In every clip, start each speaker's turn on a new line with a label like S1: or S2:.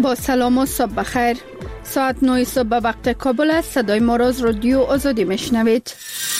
S1: با سلام و صبح بخیر. ساعت 9 صبح به وقت کابل است. صدای ما را از رادیو آزادی میشنوید.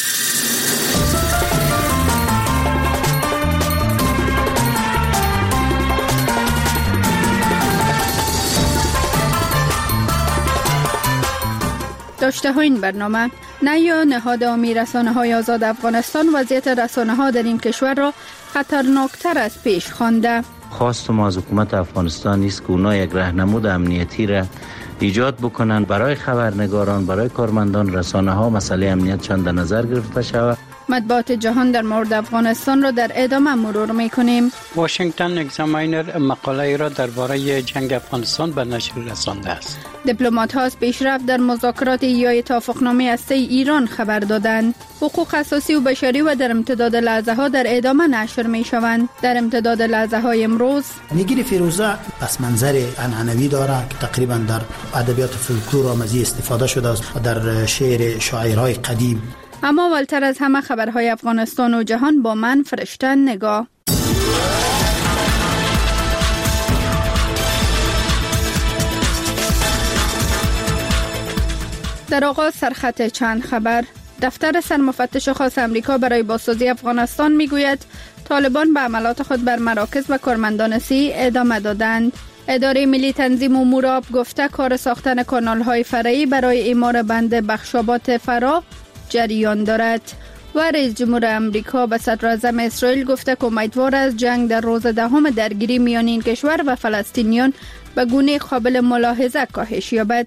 S1: داشته ها این برنامه: نیا نهاد عامی رسانه های آزاد افغانستان وضعیت رسانه ها در این کشور را خطرناکتر از پیش خوانده.
S2: خواست ما از حکومت افغانستان است که اونا یک راهنمود امنیتی را ایجاد بکنن برای خبرنگاران، برای کارمندان رسانه ها مسئله امنیتشان در نظر گرفته شود.
S1: مطبوعات جهان در مورد افغانستان را در ادامه مرور میکنیم.
S3: واشنگتن اگزاماینر مقاله را درباره جنگ افغانستان به نشر رسانده است.
S1: دیپلمات ها از پیشرفت در مذاکرات ایجاد توافقنامه هسته ایران خبر دادند. حقوق اساسی و بشری و در امتداد لحظه ها در ادامه نشر می شوند. در امتداد لحظه های امروز
S4: نیگیر فیروزه پس منظر عنعنوی داره که تقریبا در ادبیات فولکلور آمیزی استفاده شده است و در شعر شاعرای قدیم.
S1: اما اولتر از همه خبرهای افغانستان و جهان با من فرشته نگاه. در آغاز سرخط چند خبر. دفتر سرمفتش خاص امریکا برای بازسازی افغانستان میگوید طالبان به عملات خود بر مراکز و کارمندان سی ادامه دادند. اداره ملی تنظیم امور آب گفته کار ساختن کانال‌های فرعی برای اعمار بند بخشابات فرا جریان دارد. و رئیس جمهور امریکا به صدراعظم اسرائیل گفته که امیدوار است جنگ در روز دهم درگیری میان این کشور و فلسطینیان به گونه قابل ملاحظه کاهش یابد.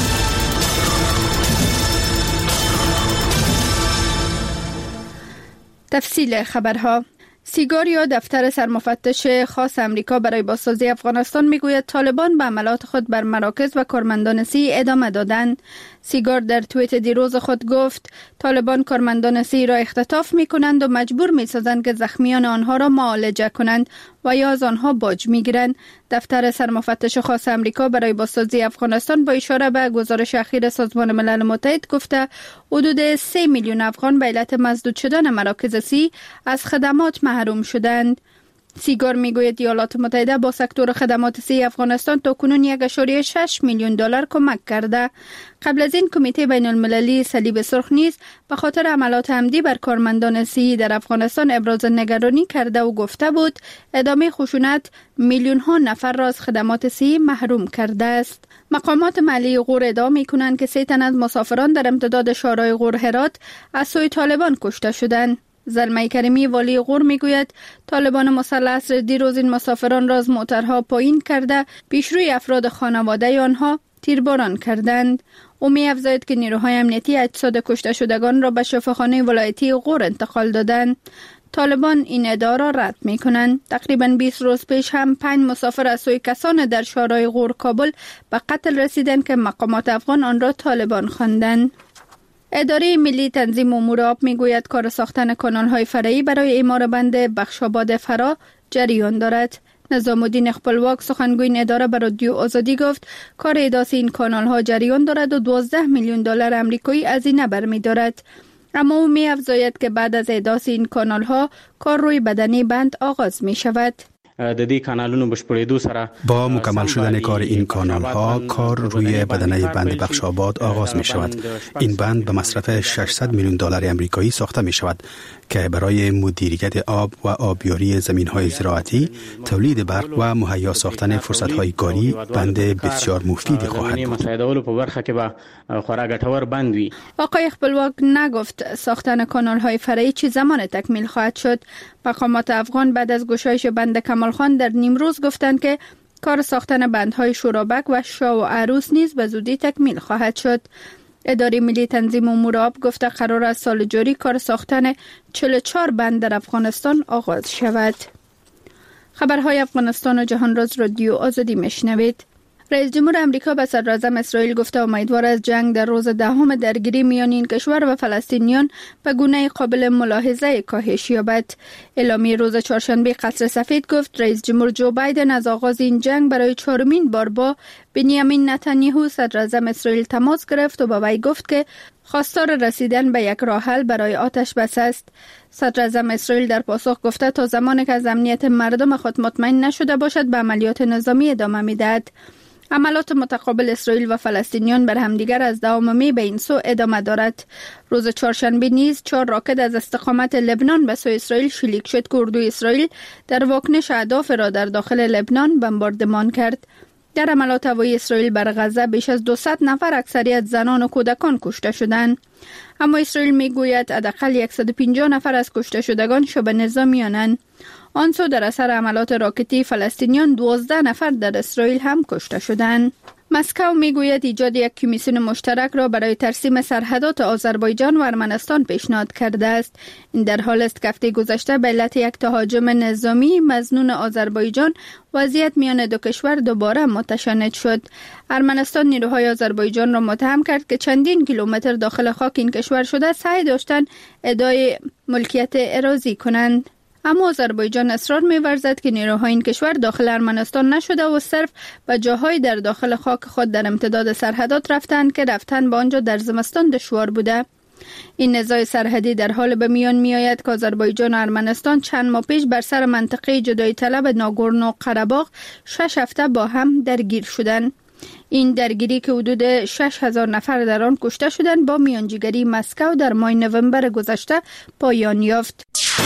S1: تفصیل خبرها. سیگار یا دفتر سرمفتش خاص امریکا برای بازسازی افغانستان میگوید طالبان به عملات خود بر مراکز و کارمندان سی ادامه دادند. سیگار در توییت دیروز خود گفت طالبان کارمندان سی را اختطاف میکنند و مجبور میسازند که زخمیان آنها را معالجه کنند و یا از آنها باج میگیرند. دفتر سرمفتش خاص امریکا برای بازسازی افغانستان با اشاره به گزارش اخیر سازمان ملل متحد گفته حدود 3 میلیون افغان به علت مسدود شدن مراکز سی از خدمات محروم شدند. سیگار میگوید ایالات متحده با سکتور خدمات سی افغانستان تاکنون 1.6 میلیون دلار کمک کرده. قبل از این کمیته بین المللی صلیب سرخ نیز به خاطر عملات عمدی بر کارمندان سی در افغانستان ابراز نگرانی کرده و گفته بود ادامه خشونت میلیون ها نفر را از خدمات سی محروم کرده است. مقامات محلی غور ادعا می‌کنند که 3 تن از مسافران در امتداد شارع غور هرات از سوی طالبان کشته شدند. زلمه کریمی والی غور میگوید طالبان مسلح دیروز این مسافران را از موترها پایین کرده پیشروی افراد خانواده آنها تیرباران کردند. او می‌افزاید که نیروهای امنیتی اجساد کشته شدگان را به شفاخانه ولایتی غور انتقال دادند. طالبان این ادعا را رد می‌کنند. تقریباً 20 روز پیش هم 5 مسافر از سوی کسان در شارع غور کابل به قتل رسیدند که مقامات افغان آن را طالبان خواندند. اداره ملی تنظیم امور آب میگوید کار ساختن کانال‌های فرعی برای اعمار بند بخشاباد فرا جریان دارد. نظام الدین خپلواک سخنگوی این اداره به رادیو آزادی گفت کار احداث این کانال‌ها جریان دارد و 12 میلیون دلار آمریکایی هزینه برمی‌دارد. اما او می‌افزاید که بعد از احداث این کانال‌ها کار روی بدنه بند آغاز می‌شود.
S5: با مکمل شدن کار این کانال ها کار روی بدنه بند بخشاباد آغاز می شود. این بند به مصرف 600 میلیون دلار آمریکایی ساخته می شود که برای مدیریت آب و آبیاری زمین های زراعتی، تولید برق و مهیا ساختن فرصت های کاری بند بسیار مفید خواهد بود.
S1: آقای خپلواک نگفت ساختن کانال های فرعی چه زمان تکمیل خواهد شد. مقامات افغان بعد از گشایش بند کمال خان در نیمروز گفتند که کار ساختن بندهای شورابک و شاه و عروس نیز به زودی تکمیل خواهد شد. اداره ملی تنظیم امور آب گفته قرار است سال جاری کار ساختن 44 بند در افغانستان آغاز شود. خبرهای افغانستان و جهان را از رادیو آزادی میشنوید. رئیس جمهور امریکا به صدراعظم اسرائیل گفته امیدوار است جنگ در روز دهم درگیری میان این کشور و فلسطینیان به گونه قابل ملاحظه کاهش یابد. اعلامیه روز چهارشنبه قصر سفید گفت رئیس جمهور جو بایدن از آغاز این جنگ برای 4مین بار با بنیامین نتانیاهو صدراعظم اسرائیل تماس گرفت و با وی گفت که خواستار رسیدن به یک راه حل برای آتش بس است. صدراعظم اسرائیل در پاسخ گفته تا زمانی که از امنیت مردم خود مطمئن نشده باشد به عملیات نظامی ادامه می‌دهد. عملات متقابل اسرائیل و فلسطینیان بر همدیگر از دوام می به این سو ادامه دارد. روز چهارشنبه نیز 4 راکت از استقامت لبنان به سوی اسرائیل شلیک شد که اردوی اسرائیل در واکنش اهداف را در داخل لبنان بمباردمان کرد. در عملات هوایی اسرائیل بر غزه بیش از 200 نفر اکثریت زنان و کودکان کشته شدند. اما اسرائیل میگوید حداقل 150 نفر از کشته شدگان شبه نظامیانند. آن سو در اثر عملات راکتی فلسطینیان 12 نفر در اسرائیل هم کشته شدند. مسکو میگوید ایجاد یک کمیسیون مشترک را برای ترسیم سرحدات آذربایجان و ارمنستان پیشنهاد کرده است. این در حال است که هفته گذشته به علت یک تهاجم نظامی مظنون آذربایجان وضعیت میان دو کشور دوباره متشنج شد. ارمنستان نیروهای آذربایجان را متهم کرد که چندین کیلومتر داخل خاک این کشور شده سعی داشتند ادعای ملکیت اراضی کنند. اما آذربایجان اصرار می‌ورزد که نیروهای این کشور داخل ارمنستان نشده و صرف به جاهای در داخل خاک خود در امتداد سرحدات رفتند که رفتن به آنجا در زمستان دشوار بوده. این نزاع سرحدی در حال به میان می‌آید که آذربایجان و ارمنستان چند ماه پیش بر سر منطقه جدایی طلب ناگورنو قره‌باغ 6 هفته با هم درگیر شدند. این درگیری که حدود 6000 نفر در آن کشته شدند با میانجیگری مسکو در ماه نوامبر گذشته پایان یافت.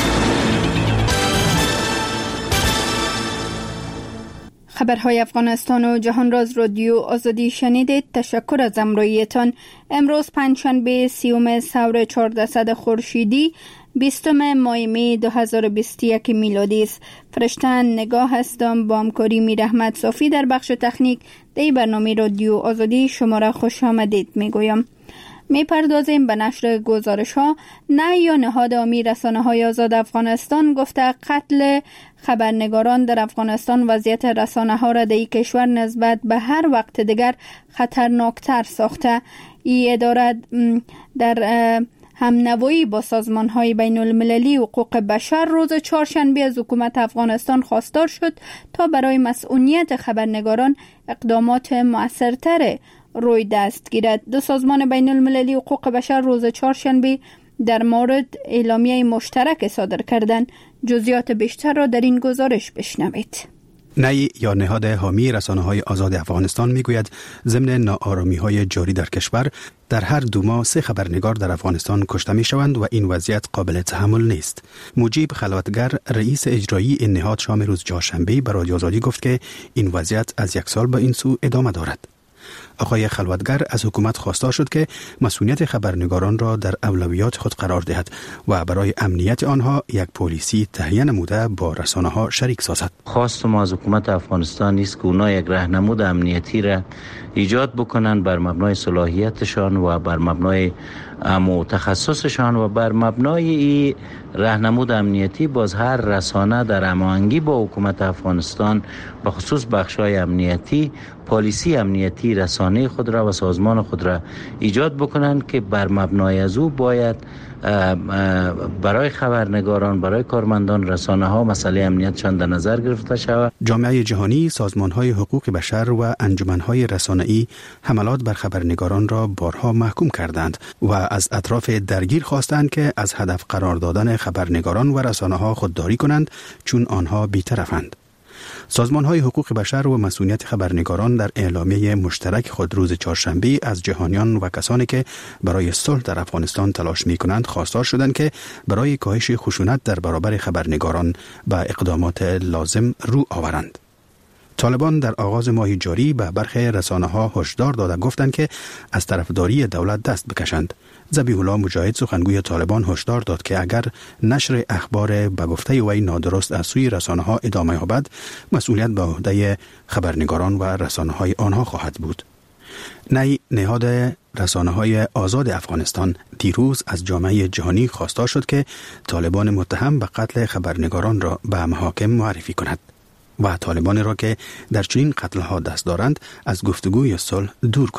S1: خبرهای افغانستان و جهان راز رادیو آزادی شنیدید. تشکر از همراهیتان. امروز پنجشنبه 30 سور 1400 خورشیدی 20 ماه می 2021 میلادی است. فرشتن نگاه هستم با همکاری میر احمد صافی در بخش تکنیک. در برنامه رادیو آزادی شما را خوش آمدید میگویم. میپردازیم به نشر گزارش ها. نه یا نهاد عامی رسانه های آزاد افغانستان گفته قتل خبرنگاران در افغانستان وضعیت رسانه ها را در این کشور نسبت به هر وقت دیگر خطرناکتر ساخته. این اداره در همنوایی با سازمان های بین المللی حقوق بشر روز چهارشنبه از حکومت افغانستان خواستار شد تا برای مسئولیت خبرنگاران اقدامات مؤثرتر روی دست گیرد. دو سازمان بین المللی حقوق بشر روز چهارشنبه در مورد اعلامیه مشترک صادر کردند. جزئیات بیشتر را در این گزارش بشنوید.
S5: نی یا نهاد حامی رسانه‌های آزاد افغانستان میگوید ضمن ناآرامی‌های جاری در کشور در هر 2 ماه 3 خبرنگار در افغانستان کشته می‌شوند و این وضعیت قابل تحمل نیست. مجیب خلوتگر رئیس اجرایی این نهاد شام روز چهارشنبه به رادیو آزادی گفت که این وضعیت از 1 سال به این سو ادامه دارد. آقای خلوتگر از حکومت خواستار شد که مسئولیت خبرنگاران را در اولویات خود قرار دهد و برای امنیت آنها یک پالیسی تهیه نموده با رسانه‌ها شریک سازد.
S2: خواست ما از حکومت افغانستان است که اونها یک راهنمود امنیتی را ایجاد بکنند بر مبنای صلاحیتشان و بر مبنای تخصصشان و بر مبنای این راهنمود امنیتی باز هر رسانه در هماهنگی با حکومت افغانستان به خصوص بخش‌های امنیتی پالیسی امنیتی رسانه خود را و سازمان خود را ایجاد بکنند که بر مبنای از او باید برای خبرنگاران برای کارمندان رسانه ها مسئله امنیتشان در نظر گرفته شود.
S5: جامعه جهانی، سازمان‌های حقوق بشر و انجمن‌های رسانه‌ای حملات بر خبرنگاران را بارها محکوم کردند و از اطراف درگیر خواستند که از هدف قرار دادن خبرنگاران و رسانه‌ها خودداری کنند چون آنها بی‌طرفند. سازمان‌های حقوق بشر و مسئولیت خبرنگاران در اعلامیه مشترک خود روز چهارشنبه از جهانیان و کسانی که برای صلح در افغانستان تلاش می‌کنند خواستار شدند که برای کاهش خشونت در برابر خبرنگاران به اقدامات لازم رو آورند. طالبان در آغاز ماه جاری به برخی رسانه‌ها هشدار داده گفتند که از طرفداری دولت دست بکشند. ذبیح الله مجاهد سخنگوی طالبان هشدار داد که اگر نشر اخبار به گفته وی نادرست از سوی رسانه‌ها ادامه یابد، مسئولیت به عهده خبرنگاران و رسانه‌های آنها خواهد بود. نهاد رسانه‌های آزاد افغانستان دیروز از جامعه جهانی خواستار شد که طالبان متهم به قتل خبرنگاران را به محاکم معرفی کند و طالبان را که در چنین قتل‌ها دست دارند از گفتگوی صلح دور کنند.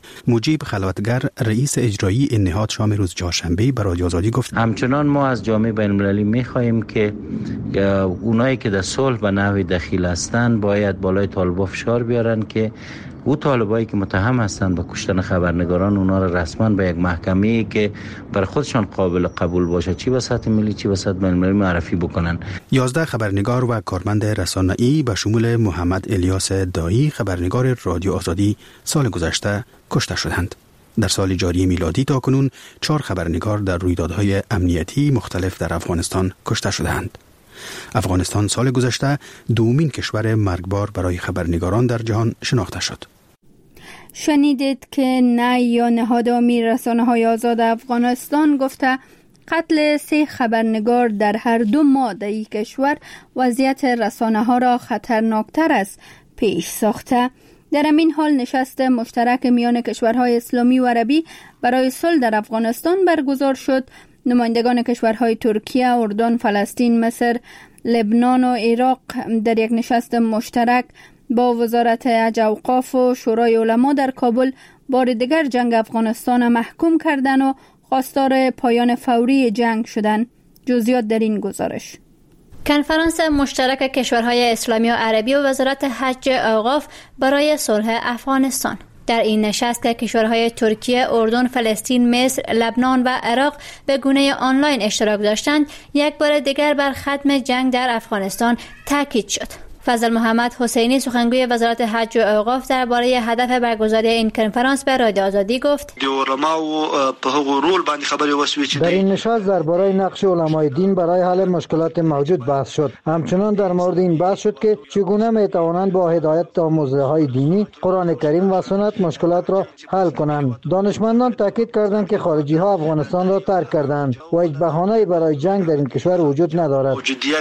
S5: مجیب خلوتگر رئیس اجرایی این نهاد شام روز چهارشنبه به رادیو آزادی گفت
S2: همچنان ما از جامعه بین‌المللی می‌خواهیم که اونایی که در صلح به نحوی دخیل هستند باید بالای طالبان فشار بیارن که او طالبایی که متهم هستند به کشتن خبرنگاران اونا را رسما به یک محکمه‌ای که بر خودشان قابل قبول باشه چی به سطح ملی چی به سطح بین‌المللی معرفی بکنن.
S5: 11 خبرنگار و کارمند رسانه‌ای به شمول محمد الیاس دایی خبرنگار رادیو آزادی سال گذشته کشته شدند. در سال جاری میلادی تاکنون 4 خبرنگار در رویدادهای امنیتی مختلف در افغانستان کشته شدند. افغانستان سال گذشته دومین کشور مرگبار برای خبرنگاران در جهان شناخته شد.
S1: شنیدید که نه یا نهاد عامی رسانه‌های آزاد افغانستان گفته قتل 3 خبرنگار در هر 2 ماه در این کشور وضعیت رسانه‌ها را خطرناکتر از پیش ساخته. در همین حال نشست مشترک میان کشورهای اسلامی و عربی برای صلح در افغانستان برگزار شد. نمایندگان کشورهای ترکیه، اردن، فلسطین، مصر، لبنان و عراق در یک نشست مشترک با وزارت حج و اوقاف و شورای علما در کابل بار دیگر جنگ افغانستان محکوم کردند و خواستار پایان فوری جنگ شدند. جزئیات در این گزارش.
S6: کنفرانس مشترک کشورهای اسلامی و عربی و وزارت حج اوقاف برای صلح افغانستان. در این نشست که کشورهای ترکیه، اردن، فلسطین، مصر، لبنان و عراق به گونه آنلاین اشتراک داشتند، یک بار دیگر بر ختم جنگ در افغانستان تاکید شد. فضل محمد حسینی سخنگوی وزارت حج و اوقاف درباره هدف برگزاری این کنفرانس به رادیو آزادی گفت:
S7: در این نشست درباره نقش علمای دین برای حل مشکلات موجود بحث شد. همچنان در مورد این بحث شد که چگونه میتوانند با هدایت آموزه‌های دینی، قرآن کریم و سنت مشکلات را حل کنند. دانشمندان تاکید کردند که خارجی ها افغانستان را ترک کردند و هیچ بهانه‌ای برای جنگ در این کشور وجود ندارد.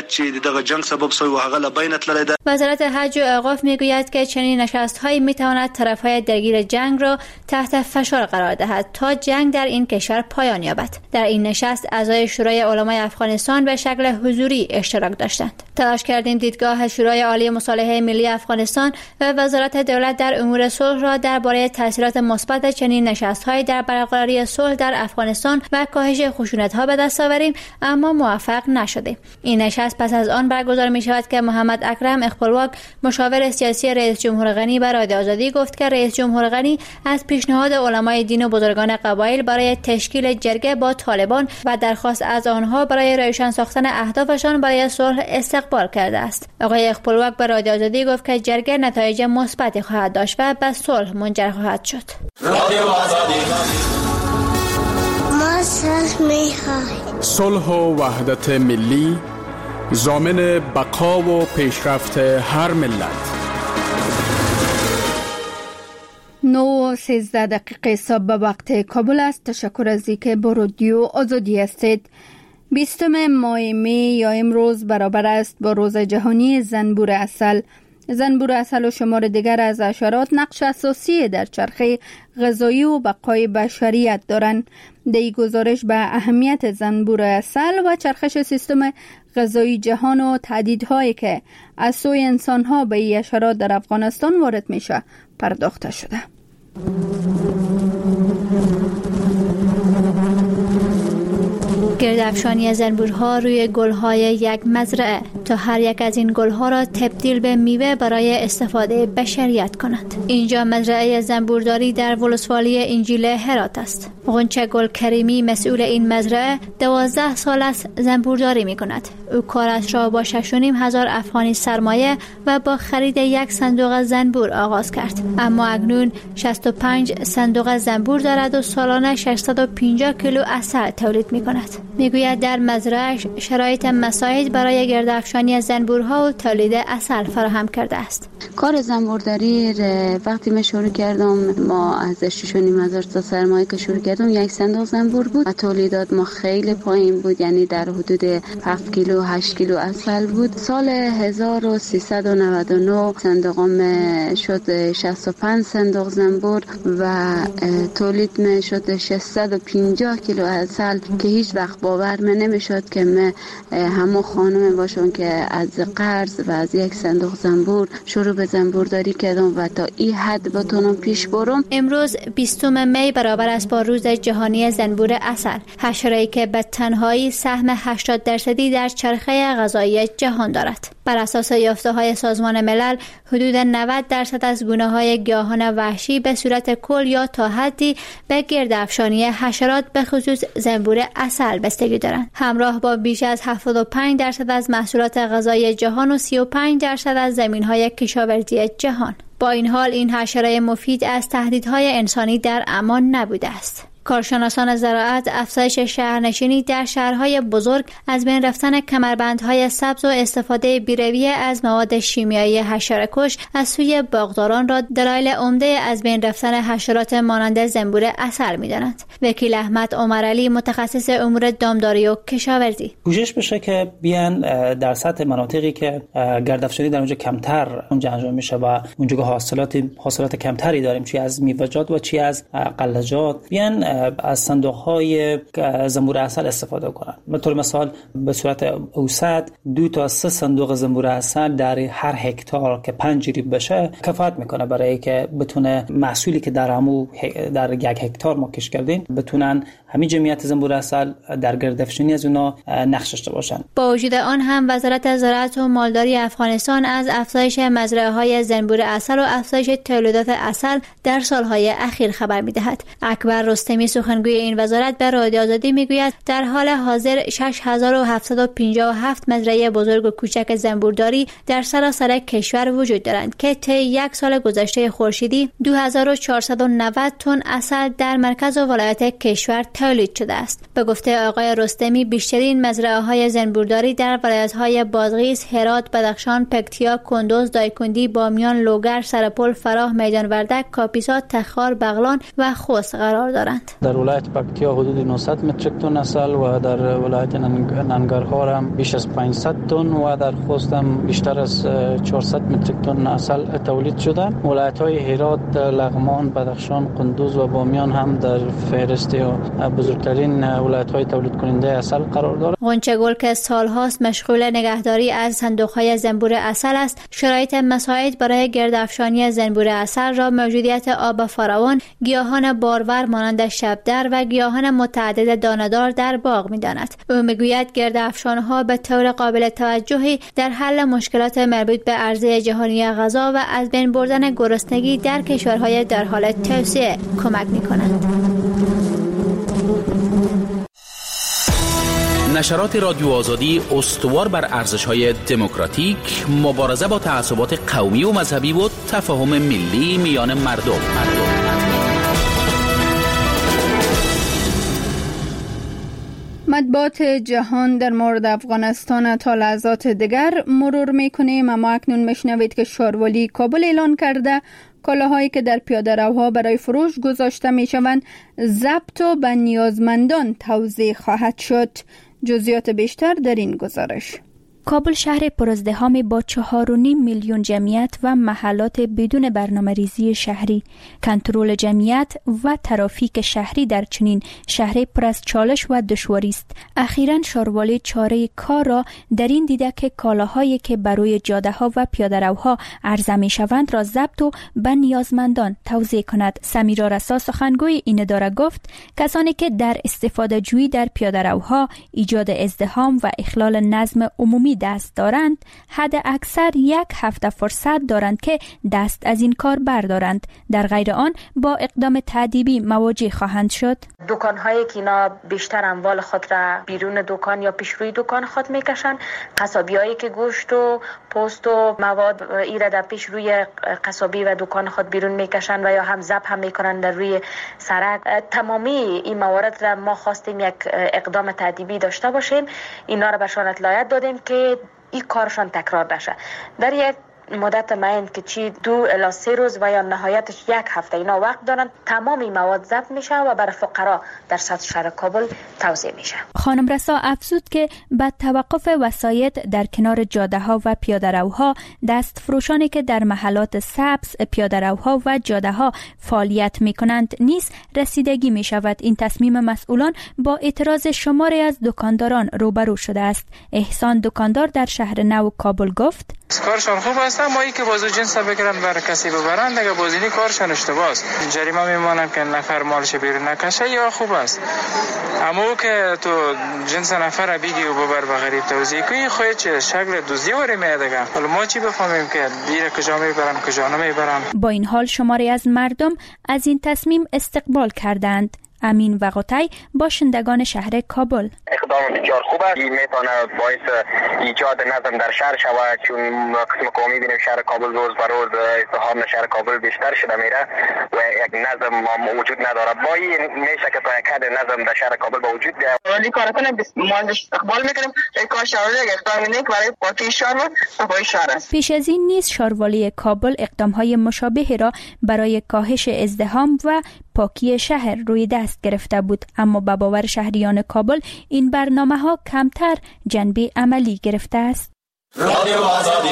S6: وزارت حج و اوقاف میگوید که چنین نشست‌هایی میتواند طرف‌های درگیر جنگ را تحت فشار قرار دهد تا جنگ در این کشور پایان یابد. در این نشست اعضای شورای علمای افغانستان به شکل حضوری اشتراک داشتند. تلاش کردیم دیدگاه شورای عالی مصالحه ملی افغانستان و وزارت دولت در امور صلح را درباره تاثیرات مثبت چنین نشست‌هایی در برقراری صلح در افغانستان و کاهش خشونت‌ها به دست آوریم، اما موفق نشدیم. این نشست پس از آن برگزار می‌شود که محمد اکرم اقبالواک مشاور سیاسی رئیس جمهور غنی به رادیو آزادی گفت که رئیس جمهور غنی از پیشنهاد علمای دین و بزرگان قبایل برای تشکیل جرگه با طالبان و درخواست از آنها برای روشن ساختن اهدافشان برای صلح استقبال کرده است. آقای اقبالواک به رادیو آزادی گفت که جرگه نتایج مثبتی خواهد داشت و به صلح منجر خواهد شد. رادیو آزادی
S8: صلح و وحدت ملی ضامن بقا و پیشرفت هر ملت.
S1: 9:13 صبح به وقت کابل است. تشکر از اینکه با رادیو آزادی هستید. 20 ماه می یا امروز برابر است با روز جهانی زنبور عسل. زنبور عسل و شمار دیگر از حشرات نقش اساسی در چرخه غذایی و بقای بشریت دارند. در این گزارش به اهمیت زنبور عسل و چرخش سیستم غذایی جهان و تهدیدهایی که از سوی انسانها به این حشرات در افغانستان وارد میشه پرداخته شده.
S6: گردافشانی زنبورها روی گل‌های یک مزرعه تا هر یک از این گل‌ها را تبدیل به میوه برای استفاده بشریت کنند. اینجا مزرعه زنبورداری در ولسوالی انجیل هرات است. غنچه گل کریمی مسئول این مزرعه 12 سال است زنبورداری می‌کند. او کارش را با 6,500 افغانی سرمایه و با خرید 1 صندوق زنبور آغاز کرد. اما اکنون 65 صندوق زنبور دارد و سالانه 650 کیلو عسل تولید می‌کند. میگوید در مزرعه‌اش شرایط مساعد برای گردافشانی زنبورها و تولید عسل فراهم کرده است.
S9: کار زنبورداری وقتی من شروع کردم، ما از 6,500 تا سرمایه که شروع کردم 1 صندوق زنبور بود و تولیدات ما خیلی پایین بود، یعنی در حدود 7 کیلو 8 کیلو عسل بود. سال 1399 صندوقم شد 65 صندوق زنبور و تولید من شد 650 کیلو عسل که هیچ وقت باور من نمیشد که من همون خانم باشم که که از قرض و از یک صندوق زنبور شروع به زنبورداری کردم و تا این حد بتونم پیش برم.
S6: امروز 20 می برابر است با روز جهانی زنبور عسل، حشره‌ای که به تنهایی سهم 80% در چرخه غذایی جهان دارد. بر اساس یافته‌های سازمان ملل حدود 90% از گونه‌های گیاهان وحشی به صورت کل یا تا حدی به گردافشانی حشرات به خصوص زنبور عسل بستگی دارند، همراه با بیش از 75% از محصولات غذایی جهان و 35% از زمین‌های کشاورزی جهان. با این حال این حشره مفید از تهدیدهای انسانی در امان نبوده است. کارشناسان زراعت افزایش شهرنشینی در شهرهای بزرگ، از بین رفتن کمربندهای سبز و استفاده بی‌رویه از مواد شیمیایی حشره‌کش از سوی باغداران را دلایل عمده از بین رفتن حشرات مانند زنبور عسل می‌دانند. وکیل احمد عمرعلی، متخصص امور دامداری و کشاورزی:
S10: کوشش بشه که بیان در سطح مناطقی که گردافشانی در اونجا کمتر اونجا انجام میشه و اونجا حاصلات کمتری داریم، چی از میوه‌جات و چی از غلجات، بیان از صندوق‌های زنبور عسل استفاده کنند. به طور مثال به صورت اوسط 2 تا 3 صندوق زنبور عسل در هر هکتار که 5 ریب بشه کفایت میکنه برای که بتونه محصولی که در یک هکتار ما کش کردیم بتونن همین جمعیت زنبور عسل در گردافشانی از اونا نقش داشته باشن.
S6: با وجود آن هم وزارت زراعت و مالداری افغانستان از افزایش مزرعه‌های زنبور عسل و افزایش تولیدات عسل در سالهای اخیر خبر می‌دهد. اکبر رستمی، سخنگوی این وزارت، به رادیو آزادی میگوید در حال حاضر 6757 مزرعه بزرگ و کوچک زنبورداری در سراسر کشور وجود دارند که طی یک سال گذشته خورشیدی 2490 تن عسل در مرکز و ولایات کشور تولید شده است. به گفته آقای رستمی، بیشترین مزرعه‌های زنبورداری در ولایت‌های بادغیس، هرات، بدخشان، پکتیا، کندوز، دایکندی، بامیان، لوگر، سرپل، فراه، میدان وردک، کاپیسا، تخار، بغلان و خوست قرار دارند.
S10: در ولایت پکتیا حدود 900 متریک تن عسل و در ولایت ننگرهار هم بیش از 500 تن و در خوست هم بیشتر از 400 متریک تن عسل تولید شده. ولایت‌های هرات، لغمان، بدخشان، کندوز و بامیان هم در فهرست بزرگترین ولایت‌های تولید کننده عسل قرار دارند.
S6: غنچه گل که سال‌هاست مشغول نگهداری از صندوق‌های زنبور عسل است، شرایط مساعد برای گردافشانی زنبور عسل را موجودیت آب فراوان، گیاهان بارور مانند شبدر و گیاهان متعدد دانه‌دار در باغ می‌داند. او می‌گوید گردافشان‌ها به طور قابل توجهی در حل مشکلات مربوط به عرضه جهانی غذا و از بین بردن گرسنگی در کشورهای در حال توسعه کمک می‌کنند.
S11: نشرات رادیو آزادی استوار بر ارزش‌های دموکراتیک، مبارزه با تعصبات قومی و مذهبی و تفاهم ملی میان مردم.
S1: مطبوعات جهان در مورد افغانستان تا لحظات دیگر مرور میکنیم، اما اکنون میشنوید که شاروالی کابل اعلان کرده کالاهایی که در پیاده روها برای فروش گذاشته میشوند ضبط و به نیازمندان توزیع خواهد شد. جزئیات بیشتر در این گزارش.
S12: کابل شهر پرازدحام با 4.5 میلیون جمعیت و محلات بدون برنامه‌ریزی شهری، کنترل جمعیت و ترافیک شهری در چنین شهر پر از چالش و دشواری است. اخیراً شاروالی چاره کار را در این دیده که کالاهایی که بر روی جاده‌ها و پیاده‌روها عرضه می‌شوند را ضبط و به نیازمندان توزیع کند. سمیرا رسا، سخنگوی این اداره، گفت کسانی که در استفاده جویی در پیاده‌روها ایجاد ازدحام و اخلال نظم عمومی دست دارند، حد اکثر 1 هفته فرصت دارند که دست از این کار بردارند. در غیر آن با اقدام تأدیبی مواجه خواهند شد.
S13: دکان‌هایی که اینا بیشتر اموال خود را بیرون دکان یا پیش روی دکان خود میکشن، قصابی‌هایی که گوشت و پوست و مواد ایره در پیش روی قصابی و دکان خود بیرون میکشن و یا هم ذبح هم میکنن در روی سرک، تمامی این موارد را ما خواستیم یک اقدام تأدیبی داشته باشیم. اینا را بهشان اطلاعات دادیم که این کارشان تکرار نشه. در یک مدت معین که چی 2 الی 3 روز و یا نهایتش 1 هفته اینا وقت دارن، تمام مواد ضبط میشه و برای فقرا در سطح شهر کابل توزیع میشه.
S12: خانم رسا افزود که بعد توقف وسایط در کنار جاده‌ها و پیاده‌روها، دستفروشانی که در محلات سبز، پیاده‌روها و جاده‌ها فعالیت می‌کنند نیز رسیدگی می‌شود. این تصمیم مسئولان با اعتراض شماری از دکانداران روبرو شده است. احسان دکاندار در شهر نو کابل گفت:
S14: کارشان خوب است، اما ای که بازو جنس بگیرن برای کسی ببرند، اگه بازینی کارشان اشتباه است. جریمه میمانن که نفر مالش بیرون نکشه یا خوب است. اما او که تو جنس نفر بگی و ببر به غریب توزیع کنی، خودت شکل دزدی وری میادگه. حالا ما چی بفهمیم که دیر کجا میبرن کجا نمیبرن؟
S12: با این حال شماری از مردم از این تصمیم استقبال کردند. امین وقتی باشندگان شهر کابل:
S15: اقدام بسیار خوب است. این میتونه باعث ایجاد نظم در شهر شود، چون قسم که میبینیم شهر کابل روز به روز ازدحام شهر کابل بیشتر شده میره و یک نظم موجود نداره. با این میشه که تا یک حد نظم در شهر کابل به وجود بیاید.
S16: ولی کارکنان ما استقبال میکنیم. این کار شهرداری اقدام نیک برای پاکی شهر و صفای شهر است.
S12: پیش از این نیز شهروالی کابل اقدام‌های مشابهی را برای کاهش ازدحام و پاکی شهر روی دست گرفته بود، اما به باور شهریان کابل این برنامه‌ها کمتر جنبه عملی گرفته است. رادیو آزادی.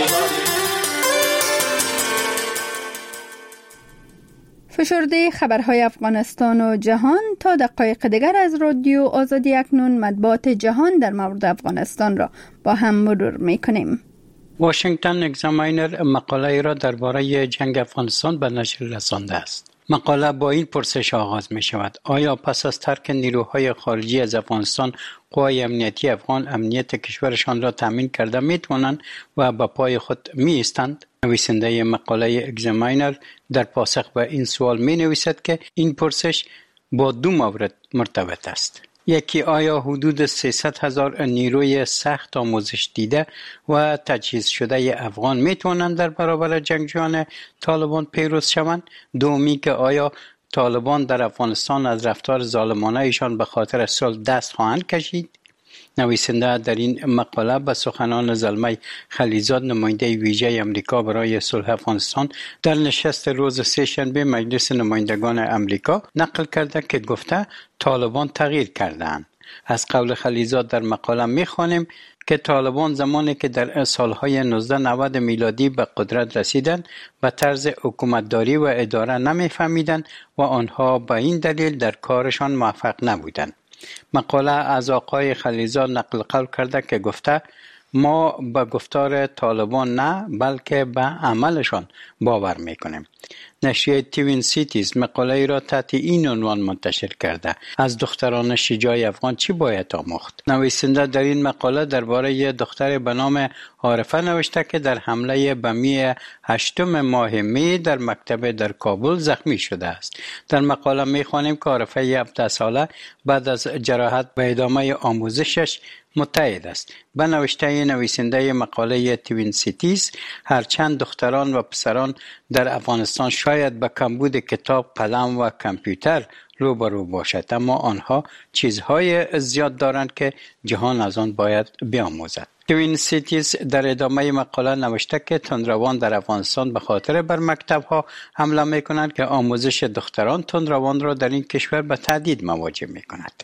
S1: فشرده خبرهای افغانستان و جهان تا دقایق دیگر از رادیو آزادی اکنون مطبوعات جهان در مورد افغانستان را با هم مرور می‌کنیم.
S3: واشنگتن اگزاماینر مقاله را درباره جنگ افغانستان به نشر رسانده است. مقاله با این پرسش آغاز می شود: آیا پس از ترک نیروهای خارجی از افغانستان، قوای امنیتی افغان امنیت کشورشان را تامین کرده می توانند و به پای خود می ایستند؟ نویسنده مقاله اگزاماینر در پاسخ به این سوال می نویسد که این پرسش با 2 مورد مرتبط است. یکی، آیا حدود 300,000 نیروی سخت آموزش دیده و تجهیز شده افغان می توانند در برابر جنگجویان طالبان پیروز شوند؟ دومی که آیا طالبان در افغانستان از رفتار ظالمانه ایشان به خاطر صلح دست خواهند کشید؟ نویسنده در این مقاله به سخنان زلمه خلیزاد، نماینده ویژه امریکا برای صلح افغانستان، در نشست روز سه‌شنبه مجلس نمایندگان امریکا نقل کرده که گفته طالبان تغییر کردند. از قول خلیزاد در مقاله می‌خوانیم که طالبان زمانی که در سالهای 1990 میلادی به قدرت رسیدند به طرز حکومتداری و اداره نمی‌فهمیدند و آنها به این دلیل در کارشان موفق نبودند. مقاله از آقای خلیزاد نقل قول کرده که گفته: ما به گفتار طالبان نه بلکه به عملشان باور میکنیم. نشریه توین سیتیز مقاله را تحت این عنوان منتشر کرده: از دختران شجاع افغان چی باید آموخت؟ نویسنده در این مقاله درباره دختر به نام عارفه نوشته که در حمله بمی 8 ماه می در مکتب در کابل زخمی شده است. در مقاله می‌خوانیم که عارفه 17 ساله بعد از جراحت به ادامه آموزشش متعهد است. به نوشته نویسنده مقاله توین سیتیز، هرچند دختران و پسران در افغانستان شاید به کمبود کتاب، قلم و کامپیوتر روبرو باشد، اما آنها چیزهای زیاد دارند که جهان از آن باید بیاموزد. توین سیتیز در ادامه مقاله نوشته که تندروان در افغانستان به خاطر بر مکتب‌ها حمله می‌کنند که آموزش دختران تندروان را در این کشور به تهدید مواجه می‌کند.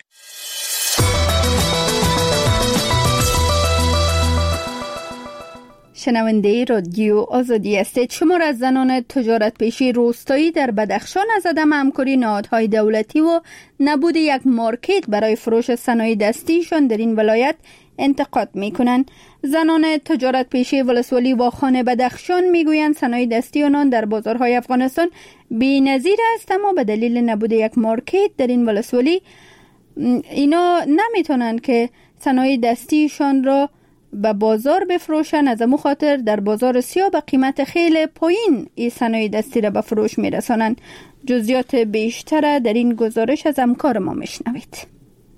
S1: شنونده رادیو آزادی هستید. شمار از زنان تجارت پیشی روستایی در بدخشان از عدم همکاری نهادهای دولتی و نبود یک مارکت برای فروش صنایع دستیشان در این ولایت انتقاد می‌کنند. زنان تجارت پیشی ولسوالی واخان بدخشان میگویند صنایع دستی آنان در بازارهای افغانستان بی‌نظیر است، اما به دلیل نبود یک مارکت در این ولسوالی اینا نمیتونن که صنایع دستیشان را به بازار بفروشن. از امو خاطر در بازار سیاه به قیمت خیلی پایین این صنایع دستی را به فروش میرسانند. جزئیات بیشتر در این گزارش از همکار ما میشنوید.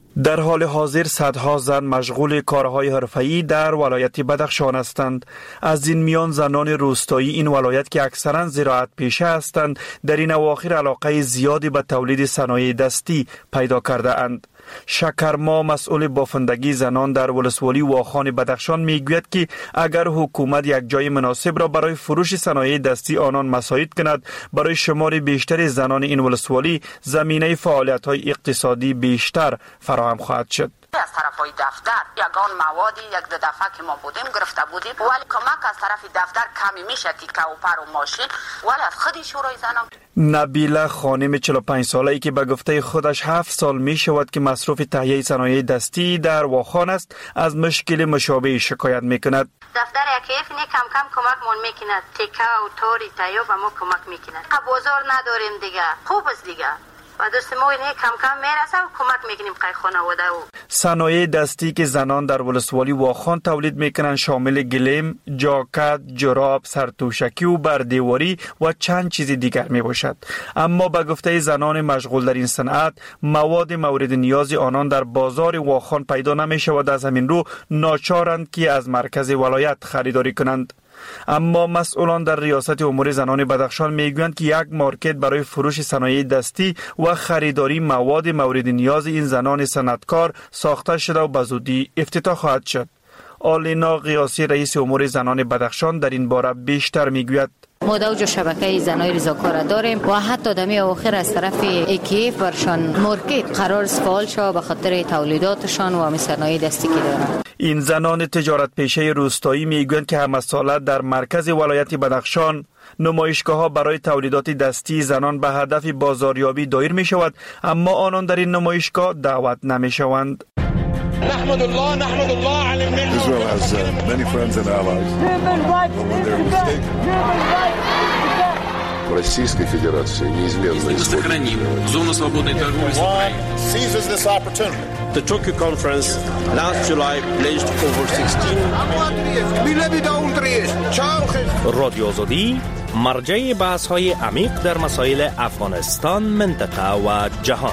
S17: در حال حاضر صدها زن مشغول کارهای حرفه‌ای در ولایت بدخشان هستند. از این میان زنان روستایی این ولایت که اکثرا زراعت پیشه هستند در این اواخر علاقه زیادی به تولید صنایع دستی پیدا کرده اند. شکرما مسئول بافندگی زنان در ولسوالی واخان بدخشان میگوید که اگر حکومت یک جای مناسب را برای فروش صنایع دستی آنان مساعد کند، برای شمار بیشتر زنان این ولسوالی زمینه فعالیت‌های اقتصادی بیشتر فراهم خواهد شد.
S18: از طرفای دفتر یگان موادی یک دو دفعه که ما بودیم گرفته بودیم، ولی کمک از طرف دفتر کمی میشه، تیکه و پر و ماشین، ولی از خودی شورای زنان.
S17: نبیله خانم 45 ساله‌ای که به گفته خودش 7 سال می شود که مصروف تهیه صنایع دستی در واخان است، از مشکل مشابه شکایت می کند.
S18: دفتر یکیف نه کم کم کمکمون میکند، تیکه و توری تایو به ما کمک میکند. بازار نداریم دیگه، خوب است دیگه. و دست ما اینه کم کم میرسه و کمک میکنیم قای خانواده و
S17: صنایع دستی که زنان در ولسوالی واخان تولید میکنن شامل گلیم، جاکت، جراب، سرتوشکی و بردیواری و چند چیز دیگر میباشد. اما به گفته زنان مشغول در این صنعت، مواد مورد نیاز آنان در بازار واخان پیدا نمیشود. از همین رو ناچارند که از مرکز ولایت خریداری کنند. اما مسئولان در ریاست امور زنان بدخشان میگویند که یک مارکت برای فروش صنایع دستی و خریداری مواد مورد نیاز این زنان صنعتکار ساخته شده و به زودی افتتاح خواهد شد. آلینا قیاسی رئیس امور زنان بدخشان در این باره بیشتر میگوید.
S19: ما دوج شبکه زنای رضاکار داریم و حتی دمی آخر از طرف ایکیف برشان مارکت قرار است فعال شود به خاطر تولیداتشان و صنایع دستی که دارند.
S17: این زنان تجارت پیشه روستایی میگویند که همه ساله در مرکز ولایت بدخشان نمایشگاه‌ها برای تولیدات دستی زنان به هدف بازاریابی دایر می شود، اما آنان در این نمایشگاه دعوت نمی شوند.
S20: نحمد الله على المنه. Israel has many friends and allies. When they're mistaken. Российской Федерации неизменно
S21: сохраним зону свободной торговли с Украиной.
S20: Seizes this opportunity.
S22: The Tokyo conference last July pledged over 16
S23: رادیو آزادی مرجع بحث‌های عمیق در مسائل افغانستان، منطقه و جهان.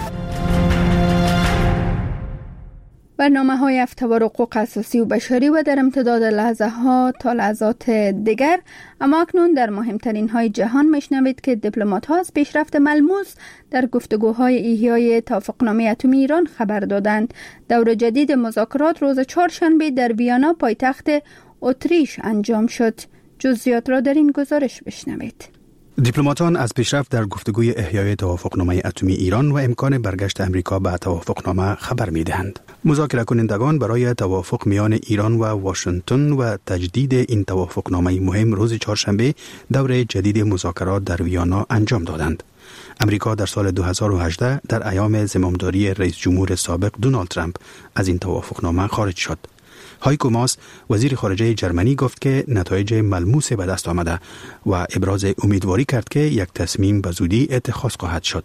S1: برنامه‌های افتوار حقوق اساسی و بشری و در امتداد لحظه ها تا لحظات دیگر. اما اکنون در مهمترین های جهان میشنوید که دیپلمات ها از پیشرفت ملموس در گفتگوهای احیای توافقنامه اتمی ایران خبر دادند. دور جدید مذاکرات روز چهارشنبه در ویانا پایتخت اتریش انجام شد. جزئیات را در این گزارش بشنوید.
S5: دیپلماتان از پیشرفت در گفتگوی احیای توافقنامه اتمی ایران و امکان برگشت امریکا به توافقنامه خبر می‌دهند. مذاکره کنندگان برای توافق میان ایران و واشنگتن و تجدید این توافقنامه مهم روز چهارشنبه دور جدید مذاکرات در ویانا انجام دادند. امریکا در سال 2018 در ایام زمامداری رئیس جمهور سابق دونالد ترامپ از این توافقنامه خارج شد. هایکو ماس وزیر خارجه جرمنی گفت که نتایج ملموس به دست آمده و ابراز امیدواری کرد که یک تصمیم به زودی اتخاذ خواهد شد.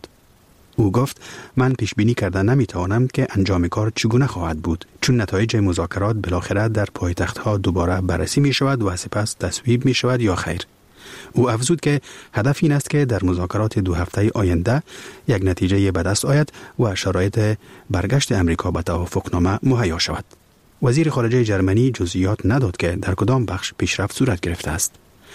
S5: او گفت من پیش بینی کرده نمیتوانم که انجام کار چگونه خواهد بود، چون نتایج مذاکرات بالاخره در پایتخت‌ها دوباره بررسی می شود و سپس تصویب می شود یا خیر. او افزود که هدف این است که در مذاکرات 2 هفته آینده یک نتیجه به دست آید و شرایط برگشت امریکا به توافقنامه مهیا شود. وزیر خارجه جرمنی جزئیات نداد که در کدام بخش پیشرفت صورت گرفته است.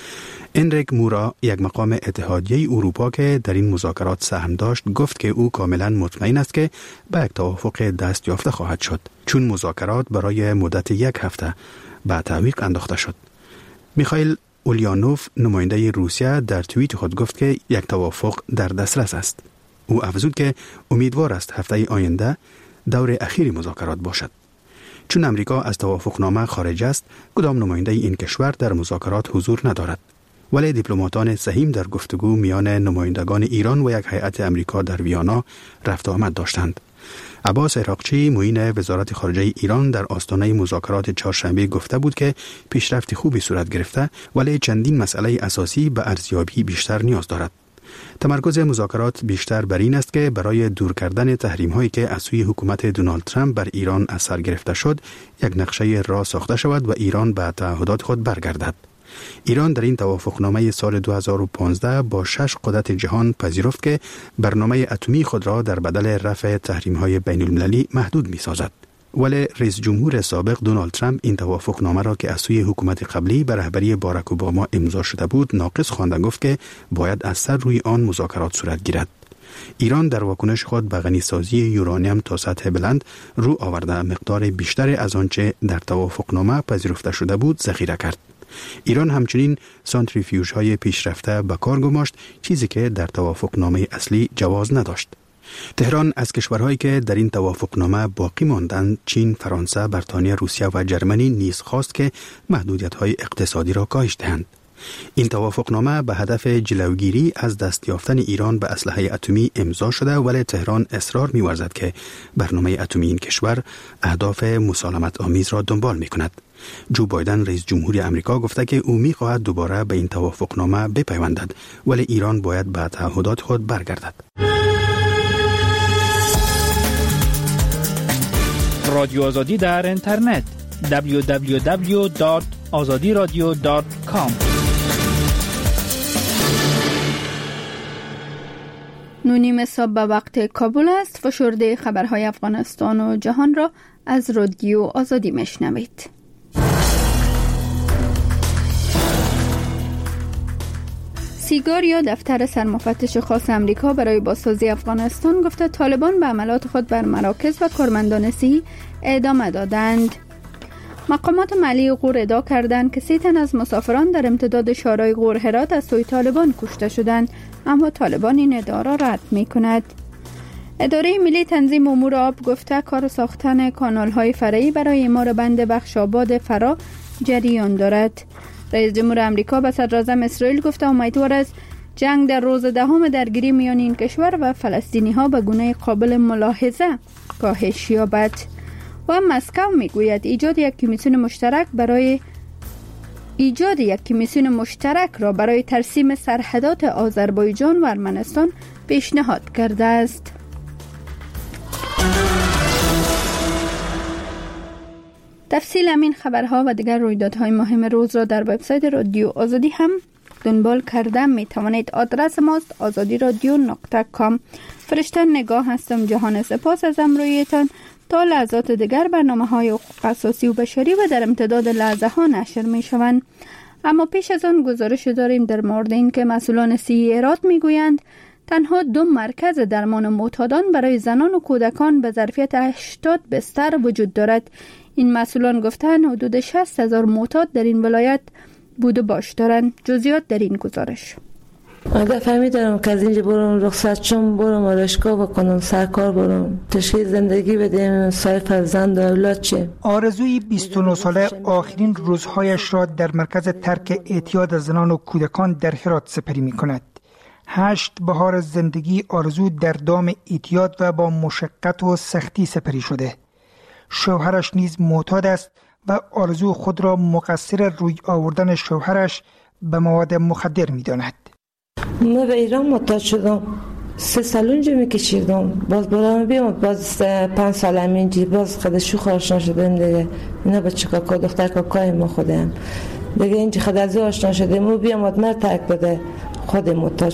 S5: انریک مورا، یک مقام اتحادیه اروپا که در این مذاکرات سهم داشت، گفت که او کاملا مطمئن است که به یک توافق دست یافته خواهد شد، چون مذاکرات برای مدت 1 هفته به تعویق انداخته شد. میخائیل اولیانوف، نماینده روسیه، در توییت خود گفت که یک توافق در دسترس است. او افزود که امیدوار است هفته آینده دور اخیر مذاکرات باشد. چون امریکا از توافقنامه خارج است، کدام نماینده این کشور در مذاکرات حضور ندارد. ولی دیپلماتان سهیم در گفتگو میان نمایندگان ایران و یک هیئت امریکا در ویانا رفت و آمد داشتند. عباس عراقچی، معین وزارت خارجه ایران، در آستانه مذاکرات چهارشنبه گفته بود که پیشرفت خوبی صورت گرفته، ولی چندین مسئله اساسی به ارزیابی بیشتر نیاز دارد. تمرکز مذاکرات بیشتر بر این است که برای دور کردن تحریم هایی که از سوی حکومت دونالد ترامپ بر ایران اثر گرفته شد، یک نقشه راه ساخته شود و ایران به تعهدات خود برگردد. ایران در این توافقنامه سال 2015 با 6 قدرت جهان پذیرفت که برنامه اتمی خود را در بدل رفع تحریم‌های بین‌المللی محدود می‌سازد. ولی رئیس جمهور سابق دونالد ترامپ این توافقنامه را که از سوی حکومت قبلی به رهبری باراک اوباما امضا شده بود ناقص خوانده، گفت که باید از سر روی آن مذاکرات صورت گیرد. ایران در واکنش خود به غنیسازی یورانیم تا سطح بلند رو آورده مقدار بیشتر از آنچه در توافقنامه پذیرفته شده بود ذخیره کرد. ایران همچنین سانتریفیوژهای پیشرفته به کار گماشت، چیزی که در توافقنامه اصلی جواز نداشت. تهران از کشورهایی که در این توافقنامه باقی ماندند، چین، فرانسه، بریتانیا، روسیه و جرمنی نیز خواست که محدودیت‌های اقتصادی را کاهش دهند. این توافقنامه به هدف جلوگیری از دست یافتن ایران به اسلحه اتمی امضا شده، ولی تهران اصرار می‌ورزد که برنامه اتمی این کشور اهداف مسالمت آمیز را دنبال می‌کند. جو بایدن رئیس جمهوری آمریکا گفته که او می‌خواهد دوباره به این توافقنامه بپیوندد، ولی ایران باید به تعهدات خود برگردد.
S2: رادیو آزادی در اینترنت www.azadiradio.com
S1: 9:30 صبح به وقت کابل است. فشرده خبرهای افغانستان و جهان را از رادیو آزادی میشنوید. سیگار یا دفتر سرمفتش خاص امریکا برای بازسازی افغانستان گفته طالبان به عملات خود بر مراکز و کارمندان صحی ادامه دادند. مقامات محلی غور ادعا کردند که 3 تن از مسافران در امتداد شارع غور هرات از سوی طالبان کشته شدند، اما طالبان این ادعا را رد می‌کند. اداره ملی تنظیم امور آب گفته کار ساختن کانال‌های فرعی برای اعمار بند بخشاباد فرا جریان دارد. رئیس جمهور آمریکا به صدراعظم اسرائیل گفته امیدوار است جنگ در روز 10 درگیری میان این کشور و فلسطینی‌ها به گونه قابل ملاحظه کاهش یابد. و مسکو میگوید ایجاد یک کمیسیون مشترک را برای ترسیم سرحدات آذربایجان و ارمنستان پیشنهاد کرده است. تفصیل همین خبرها و دیگر رویدادهای مهم روز را در وبسایت رادیو آزادی هم دنبال کرده می توانید. آدرس ماست azadiradio.com. فرشته نگاه هستم. جهان سپاس از همراهیتان. تا لحظات دیگر برنامه‌های حقوق اساسی و بشری و در امتداد لحظه ها نشر می شوند. اما پیش از آن گزارش داریم در مورد این که مسئولان صحی هرات می گویند تنها 2 مرکز درمان معتادان برای زنان و کودکان به ظرفیت 80 بستر وجود دارد. این مسئولان گفتند حدود 60,000 معتاد در این ولایت بود و باش دارند. جزئیات در این گزارش.
S4: اگه فهمیدم که از اینجا برم رخصت شم، برم آرایشگاه بکنم، سرکار برم، تشکیل زندگی بدیم، سای فرزند و اولاد چه.
S7: آرزوی 29 ساله آخرین روزهایش را در مرکز ترک اعتیاد زنان و کودکان در هرات سپری می کند. 8 بهار زندگی آرزو در دام اعتیاد و با مشقت و سختی سپری شده. شوهرش نیز معتاد است و آرزو خود را مقصر روی آوردن شوهرش به مواد مخدر می داند.
S4: من به ایران معتاد شدم، 3 سال اونجا میکشیدم، باز برام بیام، باز 5 سال همینجی، باز خودشو آشنا شدم دیگه. اینا بچه کاکا دختر کاکای ما خودم دیگه اینجا خود از آشنا شدم و بیام ما ترک بده، خود معتاد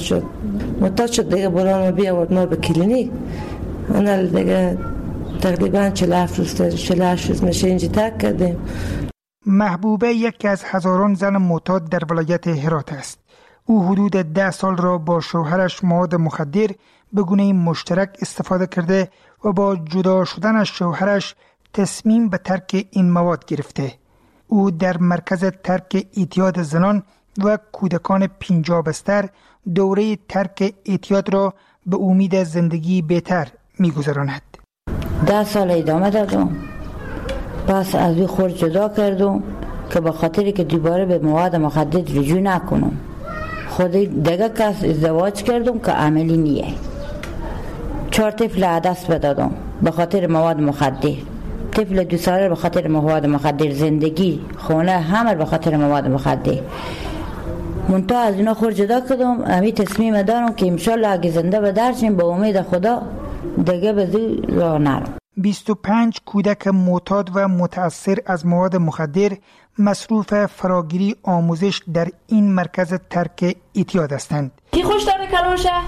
S4: شد دیگه. برام بیام ما به کلینیک، انا دیگه تقریبا 48 روز میشه اینجا ترک کردیم.
S7: محبوبه یکی از هزاران زن معتاد در ولایت هرات است. او حدود 10 سال را با شوهرش مواد مخدر به گونه مشترک استفاده کرده و با جدا شدن از شوهرش تصمیم به ترک این مواد گرفته. او در مرکز ترک اعتیاد زنان و کودکان 50 بستر دوره ترک اعتیاد را به امید زندگی بهتر می‌گذراند.
S4: 10 سال ادامه دادم، پس از او خود جدا کردم که به خاطری که دوباره به مواد مخدر رجوع نکنم. خود دیگه کس ازدواج کردم که عملی نیه. 4 طفل دست بدادم به خاطر مواد مخدر. طفل 2 ساله به خاطر مواد مخدر، زندگی خونه همه به خاطر مواد مخدر. منتها از اینا خود جدا کردم. امی تصمیم دارم که انشالله اگه زنده به درشیم به امید خدا دیگه به زی راه نرم.
S7: 25 کودک معتاد و متأثر از مواد مخدر مصروف فراگیری آموزش در این مرکز ترک اعتیاد هستند.
S8: کی خوش داره کلانشه؟ نه.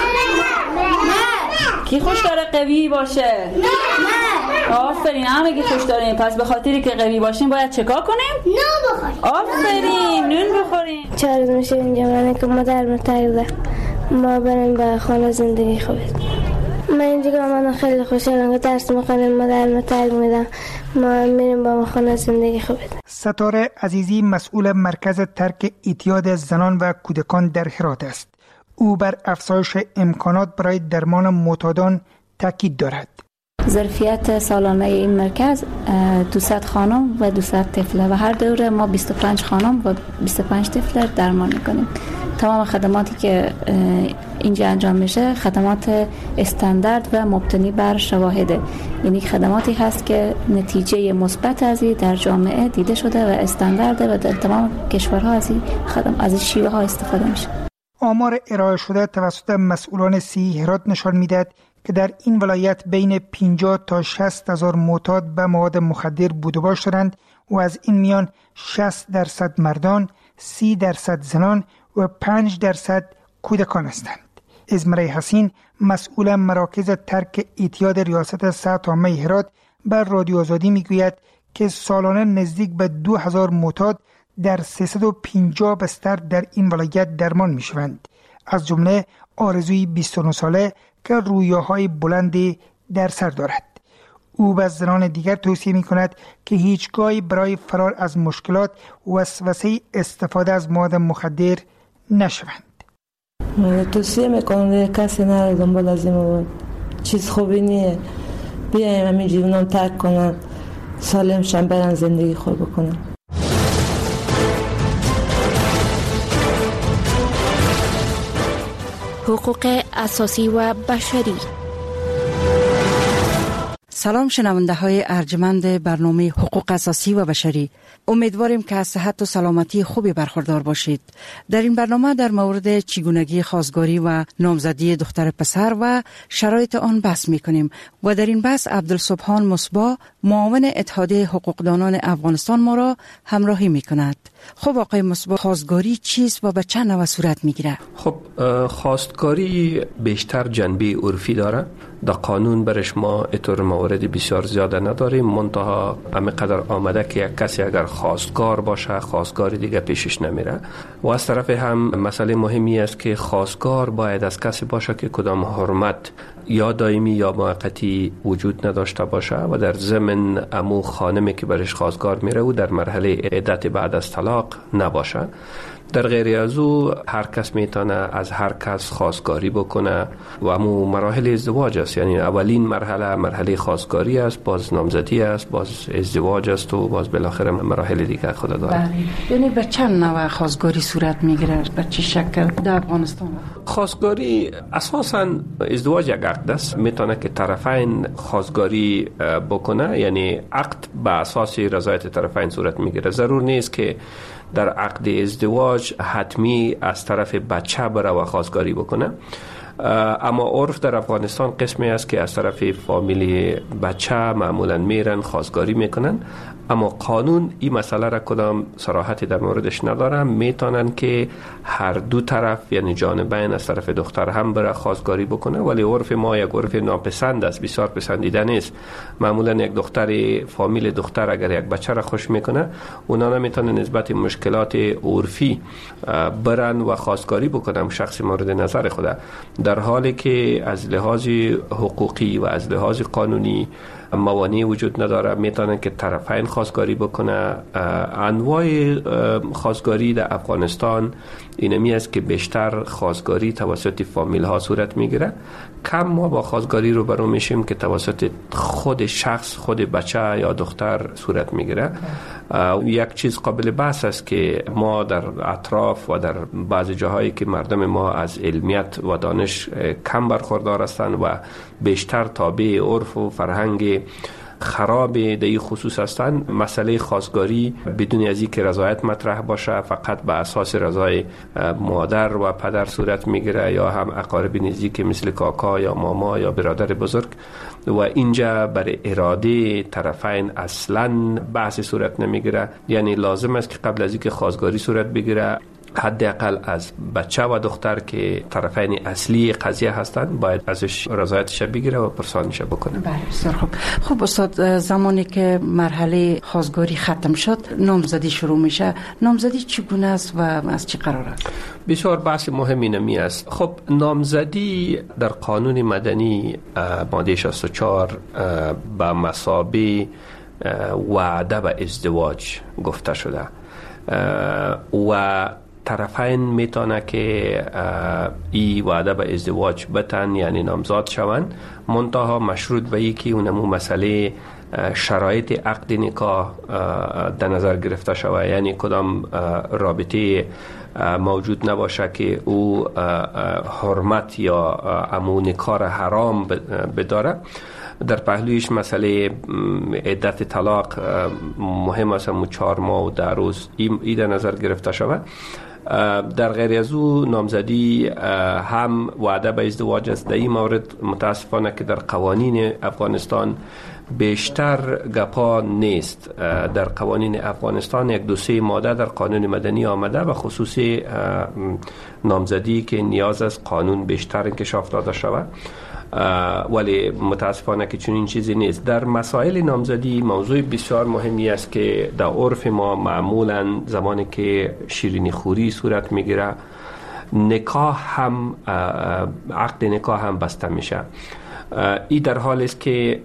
S8: کی خوش داره قوی باشه؟ نه. آفرین، همه کی خوش داریم. پس به خاطری که قوی باشیم باید چکار کنیم؟ نون بخوریم. آفرین، نون بخوریم.
S9: 4 روز میشه اینجا من که مادر متعهده ما بریم به خانه زندگی خوبه. من اینجا من خیلی خوشحالم که درس میخونم، مادر متعهد میدم، ما میریم با خانه زندگی خوبه.
S7: ستاره عزیزی مسئول مرکز ترک اعتیاد زنان و کودکان در هرات است. او بر افزایش امکانات برای درمان معتادان تاکید دارد.
S10: ظرفیت سالانه این مرکز 200 خانم و 200 طفل و هر دوره ما 25 خانم و 25 طفل درمان میکنیم. تمام خدماتی که اینجا انجام میشه خدمات استاندارد و مبتنی بر شواهده، یعنی خدماتی هست که نتیجه مثبت از این در جامعه دیده شده و استاندارده و در تمام کشورها از شیوه ها استفاده میشه.
S7: آمار ارائه شده توسط مسئولان صحی هرات نشان میدهد که در این ولایت بین 50 تا 60 هزار معتاد به مواد مخدر بود و باش دارند و از این میان 60% مردان، 30% زنان و 5% کودکان هستند. ازمره حسین مسئول مراکز ترک اعتیاد ریاست صحت عامه هرات بر رادیو آزادی میگوید که سالانه نزدیک به 2000 معتاد در 350 بستر در این ولایت درمان میشوند، از جمله آرزوی 29 ساله که رویاهای بلندی در سر دارد. او به زنان دیگر توصیه می کند که هیچگاهی برای فرار از مشکلات وسوسه استفاده از مواد مخدر نشوند.
S24: توصیه میکنم کسی نره دنبال از این چیز خوبی نیه، بیایم همین جیونان ترک کنن، سالم شن، برن زندگی خوب بکنن.
S12: حقوق اساسی و بشری.
S25: سلام شنونده های ارجمند برنامه حقوق اساسی و بشری. امیدواریم که از صحت و سلامتی خوبی برخوردار باشید. در این برنامه در مورد چگونگی خواستگاری و نامزدی دختر پسر و شرایط آن بحث می‌کنیم و در این بحث عبدالسبحان مصباح معاون اتحادیه حقوقدانان افغانستان ما را همراهی می‌کند. خب آقای مصباح، خواستگاری چیست و به چه نوع صورت می‌گیره؟
S26: خب خواستگاری بیشتر جنبه عرفی داره. در قانون برش ما اطور موارد بسیار زیاده نداریم، منتها همه قدر آمده که یک کسی اگر خواستگار باشه خواستگاری دیگه پیشش نمیره. و از طرف هم مسئله مهمی است که خواستگار باید از کسی باشه که کدام حرمت یا دائمی یا موقتی وجود نداشته باشه و در ضمن امو خانمی که برش خواستگار میره و در مرحله عدت بعد از طلاق نباشه. در غیر از او هر کس میتونه از هر کس خواستگاری بکنه و امو مراحل ازدواج است، یعنی اولین مرحله خواستگاری است، باز نامزدی است، باز ازدواج است و باز بالاخره مراحل دیگه خود داره.
S25: بله. یعنی به چند نوع خواستگاری صورت میگیره؟ به چه شکل در افغانستان؟
S26: خواستگاری اساساً ازدواج یک عقد است، میتونه که طرفین خواستگاری بکنه، یعنی عقد به اساس رضایت طرفین صورت میگیره. ضرور نیست که در عقد ازدواج حتمی از طرف بچه بره و خواستگاری بکنه، اما عرف در افغانستان قسمی است که از طرف فامیلی بچه معمولا میرن خواستگاری میکنن، اما قانون این مسئله را کدام صراحتی در موردش نداره. میتونن که هر دو طرف یعنی جانبین از طرف دختر هم بره خواستگاری بکنه، ولی عرف ما یک عرف ناپسند است، بسیار پسندیده نیست. معمولا یک دختر فامیل دختر اگر یک بچه را خوش میکنه، اونا نمیتونن نسبت مشکلات عرفی برن و خواستگاری بکنن شخص مورد نظر خود، در حالی که از لحاظ حقوقی و از لحاظ قانونی موانعی وجود نداره. میتونن که طرفین خواستگاری بکنه. انواع خواستگاری در افغانستان اینمی است که بیشتر خواستگاری توسط فامیل ها صورت میگیره. کم ما با خواستگاری رو برو میشیم که توسط خود شخص، خود بچه یا دختر صورت میگیره. یک چیز قابل بحث است که ما در اطراف و در بعضی جاهایی که مردم ما از علمیت و دانش کم برخوردار هستند و بیشتر تابع عرف و فرهنگ خراب در این خصوص هستند. مسئله خواستگاری بدون از اینکه رضایت مطرح باشه، فقط به اساس رضای مادر و پدر صورت میگیره یا هم اقارب نزدیک مثل کاکا یا ماما یا برادر بزرگ، و اینجا برای اراده طرفین اصلا بحث صورت نمیگیره. یعنی لازم است که قبل از اینکه خواستگاری صورت بگیره، حداقل از بچه و دختر که طرفین اصلی قضیه هستند باید ازش رضایتش بگیره و پرسانش بکنه.
S25: بله بسیار خوب. خب استاد، زمانی که مرحله خواستگاری ختم شد نامزدی شروع میشه. نامزدی چگونه است و از چی قرار است؟
S26: بسیار بحث مهمی نمی است. خب نامزدی در قانون مدنی ماده 64 به مثابه وعده به ازدواج گفته شده و طرفین میتونه که این وعده به ازدواج بتن، یعنی نامزاد شوند، منتها مشروط به یکی اونمو مسئله شرایط عقد نکاح در نظر گرفته شود. یعنی کدام رابطه موجود نباشه که او حرمت یا امو نکاح حرام بداره. در پهلویش مسئله عدت طلاق مهم است، 4 ماه و 10 روز این در نظر گرفته شود. در غیر از او نامزدی هم وعده به ازدواج است. در این مورد متاسفانه که در قوانین افغانستان بیشتر گپا نیست. در قوانین افغانستان 1-2-3 ماده در قانون مدنی آمده و خصوصی نامزدی که نیاز است قانون بیشتر انکشاف داده شود، ولی متاسفانه که چنین چیزی نیست. در مسائل نامزدی موضوع بسیار مهمی است که در عرف ما معمولا زمانی که شیرینی خوری صورت میگیره، نکاح هم عقد نکاح هم بسته میشه. این در حال است که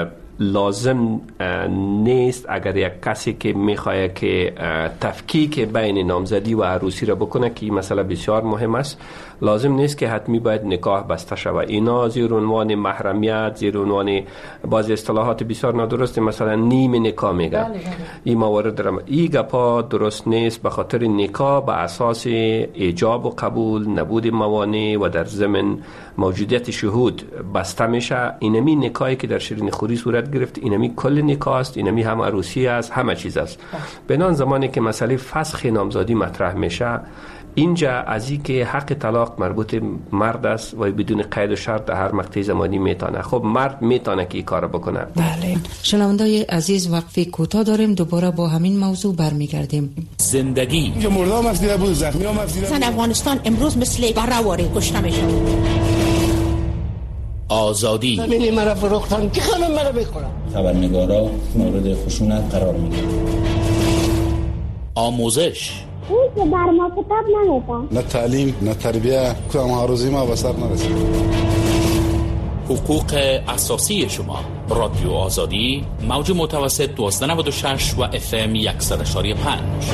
S26: لازم نیست اگر یک کسی که میخواد که تفکیک بین نامزدی و عروسی را بکنه، که این مسئله بسیار مهم است، لازم نیست که حتمی باید نکاح بسته شود. اینا زیر عنوان محرمیت، زیر عنوان بعضی اصطلاحات بسیار نادرست، مثلا نیم نکاح میگه. این موارد درم این گپا درست نیست، به خاطر نکاح به اساس ایجاب و قبول، نبود موانع و در ضمن موجودیت شهود بسته میشه. اینمی نکاحی که در شیرین خوری صورت گرفت، اینمی کل نکاح است، اینمی هم عروسی است، همه چیز است. بنان زمانی که مسئله فسخ نامزدی مطرح میشه، اینجا از این که حق طلاق مربوط مرد است و بدون قید و شرط در هر مقطع زمانی میتونه. خب مرد میتونه که این کار بکنه.
S25: بله. شنوندای عزیز، وقفه کوتاه داریم، دوباره با همین موضوع برمیگردیم.
S21: زندگی
S20: مردم افزیده بود، زخمی هم افزیده بود.
S6: افغانستان امروز مثل برهواره کشته میشه.
S21: آزادی
S6: زمینی مرا فروختن که خانم مرا بخورم.
S11: خبرنگارا مورد خشونت قرار میگیرن.
S21: آموزش
S13: اون که بر ما کتاب نمیدن،
S20: نه تعلیم نه تربیه، که هر ما به سر نرسید.
S21: حقوق اساسی شما. رادیو آزادی، موج متوسط 1296 و FM 100.5.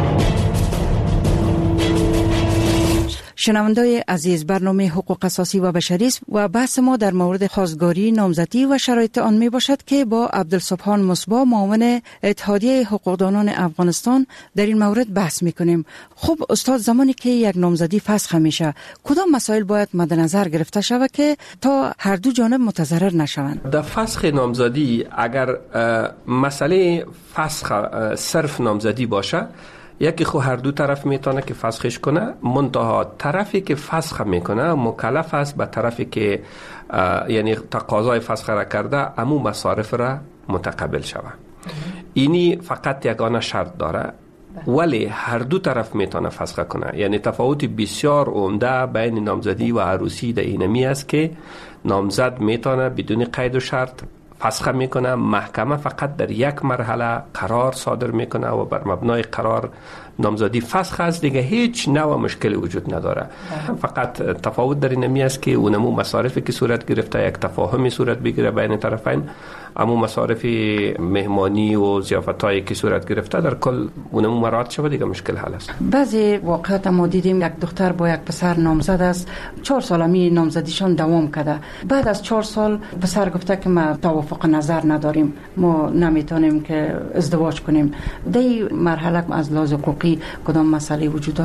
S25: شنوندای عزیز، برنامه حقوق اساسی و بشری است و بحث ما در مورد خواستگاری، نامزدی و شرایط آن می باشد که با عبدالسبحان مصباح، معاون اتحادیه حقوقدانان افغانستان، در این مورد بحث می کنیم. خب استاد، زمانی که یک نامزدی فسخ میشه، کدام مسائل باید مد نظر گرفته شود که تا هر دو جانب متضرر نشوند؟
S26: در فسخ نامزدی اگر مسئله فسخ صرف نامزدی باشه، یکی خو هر دو طرف میتونه که فسخش کنه، منتها طرفی که فسخ میکنه مکلف است به طرفی که یعنی تقاضای فسخ را کرده امو مصارف را متقبل شود. اینی فقط یگانه شرط داره، ولی هر دو طرف میتونه فسخ کنه. یعنی تفاوت بسیار عمده بین نامزدی و عروسی در اینمی است که نامزد میتونه بدون قید و شرط فسخ میکنه، محکمه فقط در یک مرحله قرار صادر میکنه و بر مبنای قرار نامزدی فسخ است، دیگه هیچ نوع مشکلی وجود نداره. فقط تفاوت در اینمی است که اونمو مصارفی که صورت گرفته یک تفاهمی صورت بگیره بین طرفین، اما مصارف مهمانی و ضیافتایی که صورت گرفته در کل اونمو مراعات شود، دیگه مشکل حل است.
S25: بعضی واقعات ما دیدیم یک دختر با یک پسر نامزد است، 4 سال می نامزدیشان دوام کرده. بعد از 4 سال پسر گفته که ما توافق نظر نداریم، ما نمیتونیم که ازدواج کنیم. در این مرحله از لحاظ حقوقی کدام مسئله وجود داره؟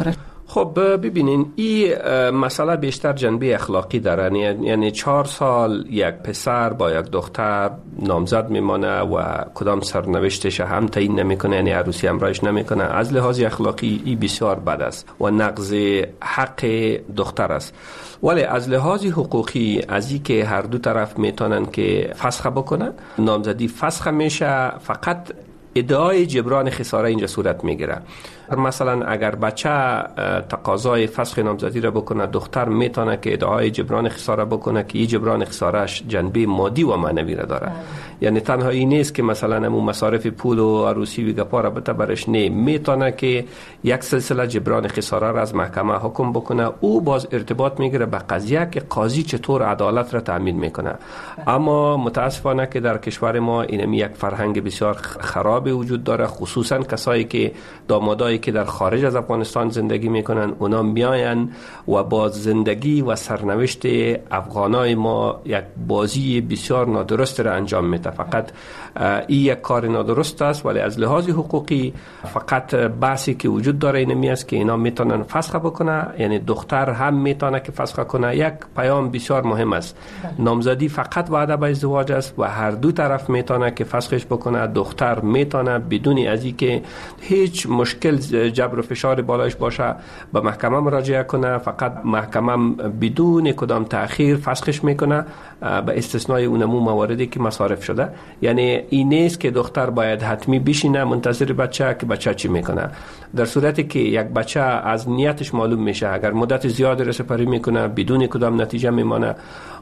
S26: خب ببینین این مسئله بیشتر جنبه اخلاقی داره، یعنی 4 سال یک پسر با یک دختر نامزد میمانه و کدام سرنوشتش هم تعیین نمیکنه، یعنی عروسی همراهش نمیکنه. از لحاظ اخلاقی این بسیار بد است و نقض حق دختر است. ولی از لحاظ حقوقی از این که هر دو طرف میتونن که فسخ بکنن، نامزدی فسخ میشه، فقط ادعای جبران خساره اینجا صورت میگیره. مثلا اگر بچه تقاضای فسخ نامزدی را بکنه، دختر میتونه که ادعای جبران خساره بکنه که این جبران خسارهش جنبه مادی و معنوی را داره. یعنی تنها این نیست که مثلا همون مصارف پول و عروسی و گپا را بده برش، نه، میتونه که یک سلسله جبران خساره را از محکمه حکم بکنه. او باز ارتباط میگیره به قضیه که قاضی چطور عدالت را تامین میکنه. اما متاسفانه که در کشور ما این یک فرهنگ بسیار خراب وجود داره، خصوصا کسایی که دامادایی که در خارج از افغانستان زندگی میکنن، اونا میاین و با زندگی و سرنوشت افغانای ما یک بازی بسیار نادرست را انجام میده. فقط این یک کار نادرست است، ولی از لحاظ حقوقی فقط بحثی که وجود داره اینمی است که اینا میتونن فسخ بکنه، یعنی دختر هم میتونه که فسخ کنه. یک پیام بسیار مهم است، نامزدی فقط وعده به ازدواج است و هر دو طرف میتونه که فسخش بکنه. دختر میتونه بدون از اینکه هیچ مشکل جبر و فشار بالایش باشه به محکمه مراجعه کنه، فقط محکمه بدون کدام تأخیر فسخش میکنه به استثنای اونمو مواردی که مصارف شده. یعنی این نیست که دختر باید حتمی بشینه منتظر بچه که بچه چی میکنه. در صورتی که یک بچه از نیتش معلوم میشه، اگر مدت زیاد رسپری میکنه بدون کدام نتیجه میمانه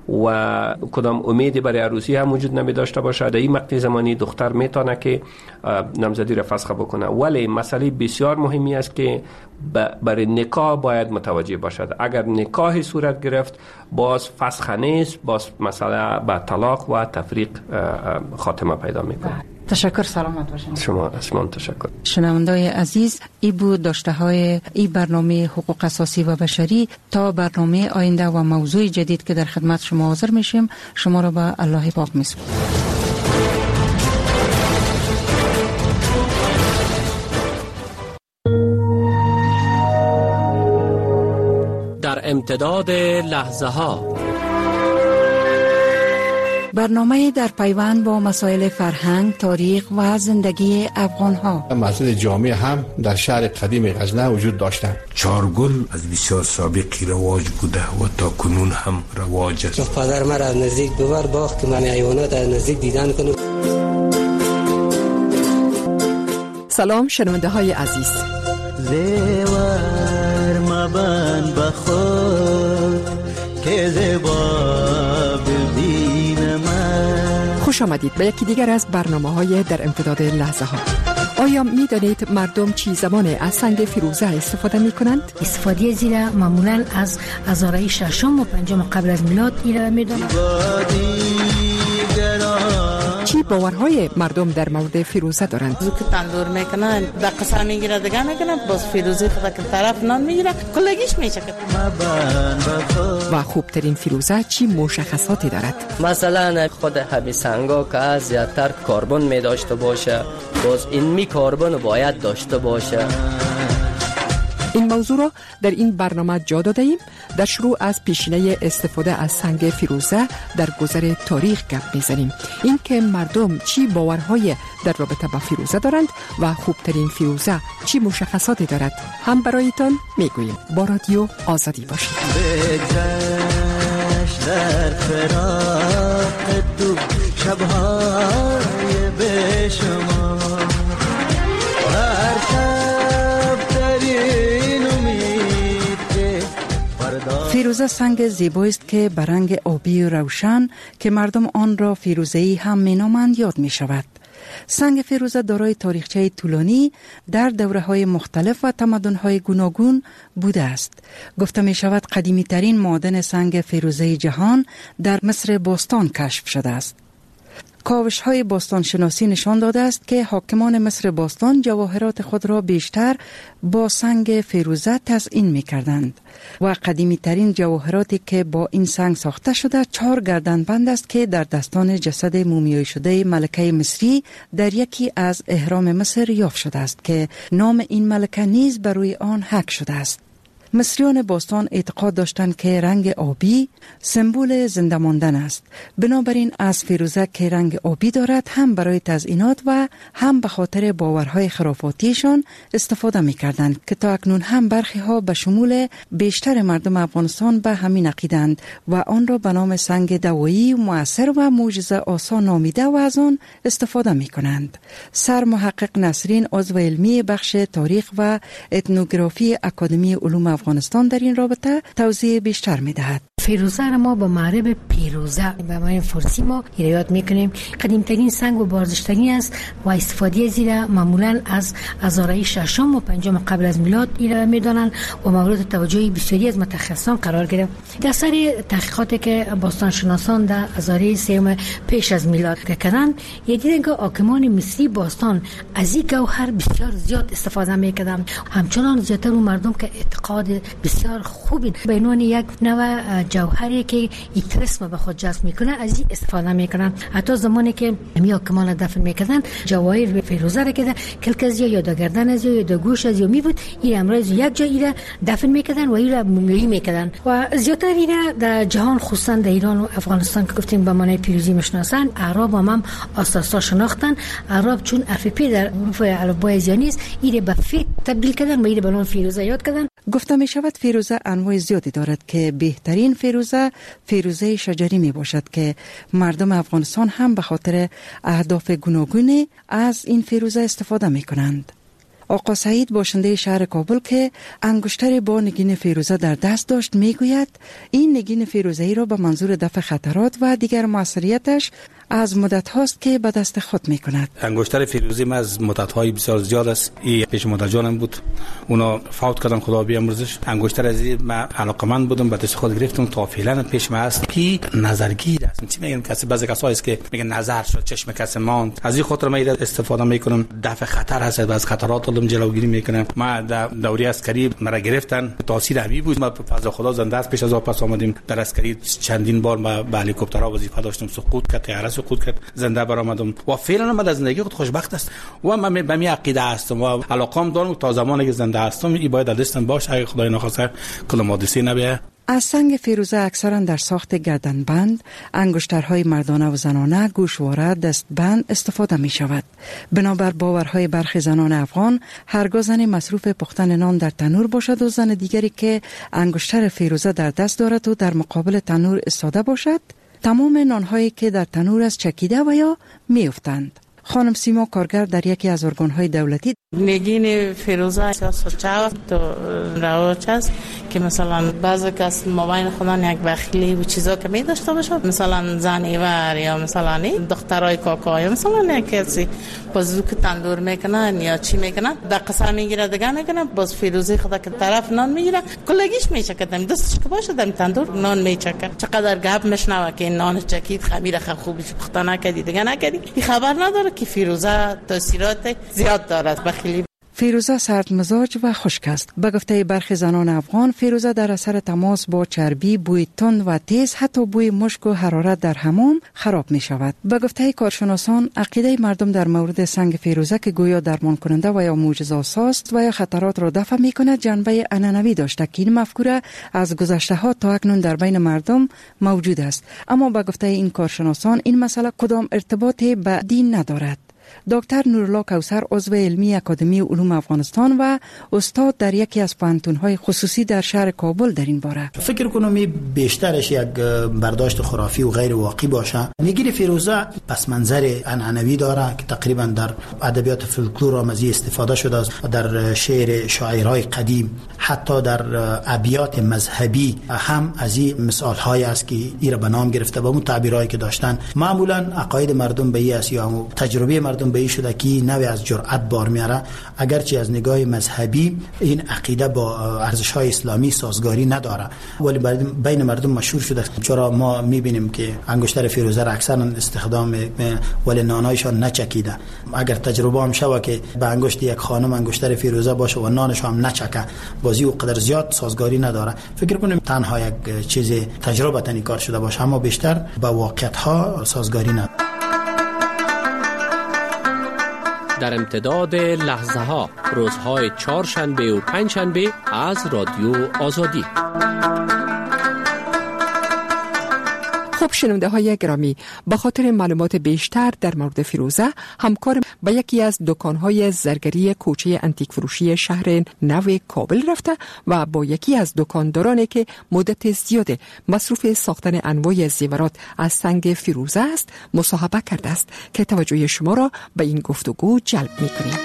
S26: و کدام امیدی برای عروسی هم وجود نمی داشته باشه، در این مقطع زمانی دختر میتونه که نامزدی را فسخ بکنه. ولی مسئله بسیار مهمی است که برای نکاح باید متوجه باشد. اگر نکاح صورت گرفت باز فسخ نیست، باز مسئله به طلاق و تفریق خاتمه پیدا میکنه.
S25: تشکر، سلامت باشید.
S26: شما تشکر.
S25: شنوندای عزیز، ای بود داشته های ای برنامه حقوق اساسی و بشری. تا برنامه آینده و موضوع جدید که در خدمت شما حاضر میشیم، شما را به الله پاک میسپارم.
S23: در امتداد لحظه ها،
S25: برنامه در پیوند با مسائل فرهنگ، تاریخ و زندگی افغان ها.
S3: مسجد جامع هم در شهر قدیم غزنه وجود داشتند.
S14: چارگل از بسیار سابقی رواج بوده و تا کنون هم رواج است.
S15: پدر مرا از نزدیک ببر باغ که من حیوانات از نزدیک دیدن کنم.
S16: سلام شنونده های عزیز.
S18: زیور مبن بخور که زیبا ببین من.
S16: خوش آمدید به یکی دیگر از برنامه‌های در امتداد لحظه ها. آیا می دانید مردم چی زمان از سنگ فیروزه استفاده می کنند؟
S19: استفاده زیرا معمولا از هزاره ششم و پنجم قبل از میلاد ایره می دانند.
S16: چی باورهای مردم در مورد فیروزه دارند؟
S27: زوک تندور میکنن، دقیقه میگیره دیگه میکنن، باز فیروزه خدا که طرف نان میگیره کلگیش میچکه.
S16: و خوبترین فیروزه چی مشخصاتی دارد؟
S28: مثلا خود همین سنگا که از زیادتر کربن می داشته باشه، باز این می کربن باید داشته باشه.
S16: این موضوع را در این برنامه جا داده ایم. در شروع از پیشینه استفاده از سنگ فیروزه در گذر تاریخ گپ میزنیم، این که مردم چی باورهای در رابطه با فیروزه دارند و خوبترین فیروزه چی مشخصاتی دارد هم برایتان میگوییم. با رادیو آزادی باشید.
S18: در فراق تو شبهای به شما هر شب ترین امید که
S25: فیروزه سنگ زیبایی است که به رنگ آبی و روشن که مردم آن را فیروزه‌ای هم می‌نامند یاد می‌شود. سنگ فیروزه دارای تاریخچه طولانی در دوره‌های مختلف و تمدن‌های گوناگون بوده است. گفته می‌شود قدیمی ترین معدن سنگ فیروزه جهان در مصر باستان کشف شده است. کاوش‌های باستانشناسی نشان داده است که حاکمان مصر باستان جواهرات خود را بیشتر با سنگ فیروزه تزیین می‌کردند و قدیمی ترین جواهراتی که با این سنگ ساخته شده 4 گردنبند است که در دستان جسد مومیایی شده ملکه مصری در یکی از اهرام مصر یافت شده است که نام این ملکه نیز بر روی آن حک شده است. مصریان باستان اعتقاد داشتند که رنگ آبی سمبل زنده ماندن است. بنابراین از فیروزه که رنگ آبی دارد هم برای تزیینات و هم به خاطر باورهای خرافاتیشان استفاده می‌کردند که تا اکنون هم برخی ها به شمول بیشتر مردم افغانستان به همین عقیدند و آن را به نام سنگ دوایی مؤثر و معجزه آسا نامیده و از آن استفاده می‌کنند. سر محقق نسرین عضو علمی بخش تاریخ و اتنوگرافی اکادمی علوم افغانستان در این رابطه توضیح بیشتر می‌دهد.
S19: فیروزه را ما با معرب پیروزه به معنی فارسی ما یاد میکنیم. قدیمترین سنگ و بارزشترین است و استفاده از این معمولا از هزاره ششم و پنجم قبل از میلاد این میدانند و مورد توجه بسیاری از متخصصان قرار گرفت. در سر تحقیقاتی که باستانشناسان در هزاره سوم پیش از میلاد کردند، دیدن که حاکمان مصری باستان از این گوهر بسیار زیاد استفاده میکردند. همچنان زیاتر اون مردم که اعتقاد بسیار خوبی به عنوان یک نوع جوهری که ایترسم به خود جذب میکنه از این استفاده میکنن. حتی زمانی که حاکمان دفن میکردن جواهر فیروزه را که کلکزی یا دگردن از یا دگوش از یا میبود، این امروز یک جایی را دفن میکردن و این را مومیایی میکردن و زیاتر این در جهان خصوصا در ایران و افغانستان که گفتیم به معنی پیروزی میشناسن. اعراب هم اساسا شناختن. اعراب چون حرف پی در حروف الفبای زیانی است، این به فی تبدیل کردن و این به نام فیروزه یاد کردن.
S25: گفته می شود فیروزه انواع زیادی دارد که بهترین فیروزه شجری می باشد که مردم افغانستان هم به خاطر اهداف گوناگون از این فیروزه استفاده می کنند. آقا سعید باشنده شهر کابل که انگشتری با نگین فیروزه در دست داشت می گوید این نگین فیروزه‌ای را به منظور دفع خطرات و دیگر موثریتش از مدت هاست که به دست خود می کند.
S1: انگشتر فیروزی من از مدت های بسیار زیاد است. این پیش مادر جانم بود، اونا فوت کردن خدا بیامرزش. انگشتر از این من علاقمند بودم، به دست خود گرفتم تا فعلا پیش من است. کی نظرگیر است، چی میگن کسی بعضی کسایی است که میگن نظر شد چشم کسی ماند. از این خاطر من استفاده میکنم. دفع خطر هست، از خطرات خودم جلوگیری میکنم. ما در دوره عسکری مرا گرفتن، تاثیر همی بود. ما به فضل خدا زنده است پیش از واپس آمدیم. در عسکری چندین بار ما به هلیکوپترها وظیفه داشتم، سقوط کرد، سقوط کرد، زنده برآمدم و فعلا من از زندگی خود خوشبخت است و من به می عقیده هستم و علاقم دارم تا زمانی که زنده هستم این باید دستم باشه. اگه خدای نخواسته کل حادثه نبیه.
S25: از سنگ فیروزه اکثرا در ساخت گردنبند، انگشترهای مردانه و زنانه، گوشواره، دستبند استفاده می شود. بنابر باورهای برخی زنان افغان، هرگاه زن مصروف پختن نان در تنور باشد و زن دیگری که انگشتر فیروزه در دست دارد و در مقابل تنور ایستاده باشد، تمام نانهایی که در تنور از چکیده و یا میافتند. خانم سیما کارگر در یکی از ارگانهای دولتی
S27: نگین فیروزه سوچاو تو رواج است که مثلا بعضی کس مابین خودان یک بخیلی و چیزا که می داشته باشه، مثلا زنیور یا مثلا دخترای کاکا یا مثلا کسی بازوک تندور میکنن یا چی میکنن در قصه میگیره دیگه میکنن، باز فیروزه خدا که طرف نان میگیره کلگیش میچکه دستش که باشه در تندور نان میچکه. چقدر گپ میشنوه که نان چکید خمیر خوبی پخته نکردی دیگه نکردی، این خبر نداره که فیروزه تاثیرات زیاد دارد.
S25: فیروزه سرد مزاج و خشک است. به گفته برخی زنان افغان، فیروزه در اثر تماس با چربی، بوی تند و تیز، حتی بوی مشک و حرارت در حمام خراب می شود. به گفته کارشناسان، عقیده مردم در مورد سنگ فیروزه که گویا درمان کننده و یا معجزه‌آساست و یا خطرات را دفع می کند جنبه عنعنوی داشته که این مفکوره از گذشته ها تا اکنون در بین مردم موجود است. اما به گفته این کارشناسان این مسئله کدام ارتباطی به دین ندارد. دکتر نورالله کوثر عضو علمی اکادمی علوم افغانستان و استاد در یکی از پوهنتون‌های خصوصی در شهر کابل در این باره
S2: فکر کنم بیشترش یک برداشت خرافی و غیر واقعی باشه. نگین فیروزه پس منظر عنعنوی داره که تقریبا در ادبیات فولکلور هم از استفاده شده است، در شعر شاعرای قدیم، حتی در ابیات مذهبی هم از این مثال‌های است که ایرا به نام گرفته با اون تعبیرایی که داشتن. معمولا عقاید مردم به این است یا تجربه مردم به این شده که نوع از جرأت بار میاره، اگرچه از نگاه مذهبی این عقیده با ارزش‌های اسلامی سازگاری نداره، ولی بین مردم مشهور شده. چرا ما میبینیم که انگشتر فیروزه را اکثرا استخدام ولی نانایشان نچکیده. اگر تجربه هم شوه که به انگشت یک خانم انگشتر فیروزه باشه و نانش هم نچکه، بازی و قدر زیاد سازگاری نداره. فکر کنیم تنها یک چیز تجربه تنی کار شده باشه، اما بیشتر با واقعیت ها سازگاری نداره.
S21: در امتداد لحظه ها روزهای چهارشنبه و پنجشنبه از رادیو آزادی.
S16: خب شنونده های گرامی، به خاطر معلومات بیشتر در مورد فیروزه همکار به یکی از دکانهای زرگری کوچه انتیک فروشی شهر نو کابل رفته و با یکی از دکاندارانی که مدت زیاد مصروف ساختن انواع زیورات از سنگ فیروزه است مصاحبه کرده است که توجه شما را به این گفتگو جلب می‌کنیم.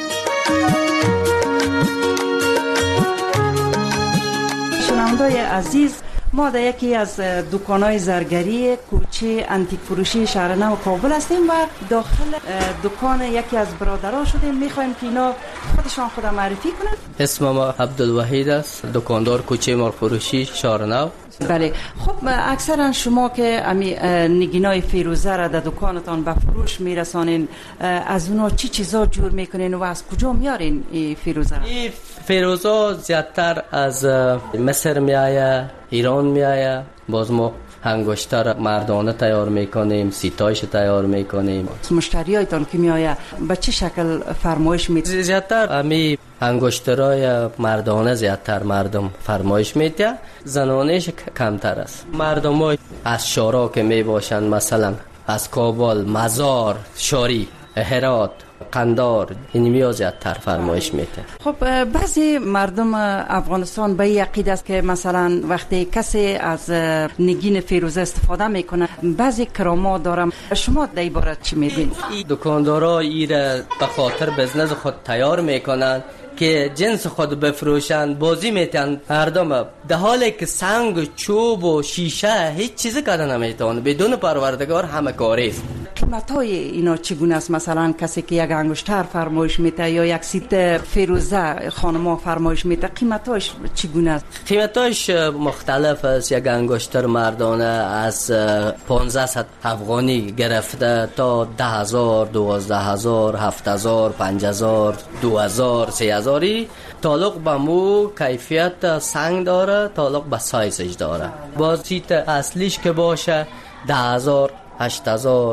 S25: شنونده‌های عزیز، ما در یکی از دکان‌های زرگری کوچه انتیک فروشی شهر نو کابل هستیم و داخل دکان یکی از برادرها شدیم. می‌خوایم که اینا خودشان خود معرفی کنند.
S28: اسم ما عبدالوحید است، دکاندار کوچه مرغ فروشی شهر نو.
S25: بله. خب اکثرا شما که امی نگینای فیروزه را در دکانتان به فروش میرسانین، از اونا چی چیزا جور میکنین و از کجا میارین این فیروزه را؟
S28: این فیروزه زیادتر از مصر میآید، ایران میآید. باز ما انگشتر مردانه تیار میکنیم، سیتایش تیار میکنیم.
S25: مشتریایتان که میآید به چه شکل فرمایش میده؟
S28: زیادتر امی انگشترای مردانه زیادتر مردم فرمایش میده، زنانش کمتر است. مردم های از شارا که می باشند، مثلا از کابل، مزار، شاری، هرات، قندار، اینمی زیادتر فرمایش میده.
S25: خب بعضی مردم افغانستان به این عقیده است که مثلا وقتی کسی از نگین فیروزه استفاده میکنه بعضی کرامات دارم. شما در این باره چی میگین؟
S28: دکاندارا ایره به خاطر بزنس خود تیار میکنن که جنس خود بفروشن، بازی میتن مردم، در حالی که سنگ، چوب و شیشه هیچ چیزی کردن نمیتونه، بدون پروردگار همه کاری است.
S25: قیمتای اینا چگونه است؟ مثلا کسی که یک انگشتر فرمایش میده یا یک سیت فیروزه خانما فرمایش میده، قیمتاش چگونه است؟
S28: قیمتاش مختلف است. یک انگشتر مردانه از 1500 افغانی گرفته تا 10,000، 12,000، 7,000، 5,000، 2,000، 3,000. تعلق به مو کیفیت سنگ داره، تعلق به سایزش داره. باز سیت اصلیش که باشه 10,000، 8,000،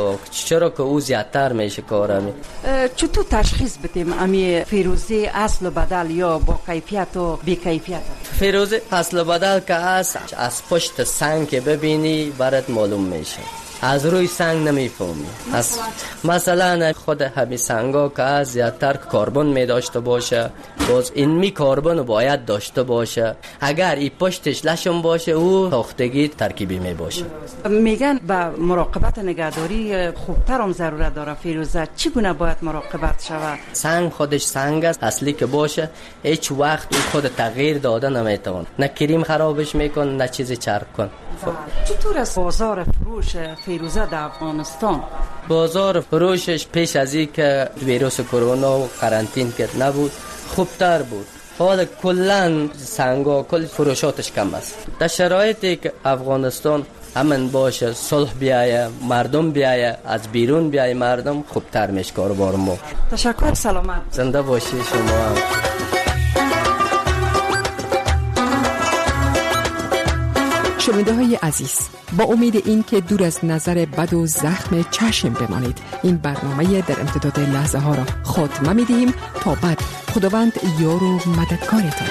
S28: چرا که او زیادتر میشه کارمی.
S25: چطور تشخیص بدیم امی فیروزه اصل و بدل یا با کیفیت و بی کیفیت؟
S28: فیروزه اصل و بدل که از پشت سنگ که ببینی برات معلوم میشه، از روی سنگ نمیفهمی. مثلا خود همین سنگا که از زیادتر کربن می داشته باشه، باز این می کربن باید داشته باشه. اگر این پشتش لشم باشه او ساختگی ترکیبی می باشه.
S25: میگن با مراقبت نگهداری خوبتر هم ضرورت داره فیروزه. چگونه باید مراقبت شود؟
S28: سنگ خودش سنگ است، اصلی که باشه هیچ وقت او خود تغییر داده نمیتونه، نه کریم خرابش میکن نه چیزی چرب کن.
S25: چطور است بازار فروش فیروزه در افغانستان؟
S28: بازار فروشش پیش از این که ویروس کرونا و قرنطین که نبود خوبتر بود. حالا کلن سنگا کل فروشاتش کم است. در شرایطی که افغانستان امن باشه، صلح بیایه، مردم بیایه، از بیرون بیایه مردم، خوبتر میشه کاروبار ما.
S25: تشکر، سلامت.
S28: زنده باشی شما هم.
S16: شنونده های عزیز، با امید این که دور از نظر بد و زخم چشم بمانید، این برنامه در امتداد لحظه ها را خاتمه می دهیم. تا بعد خداوند یار و مددگارتان.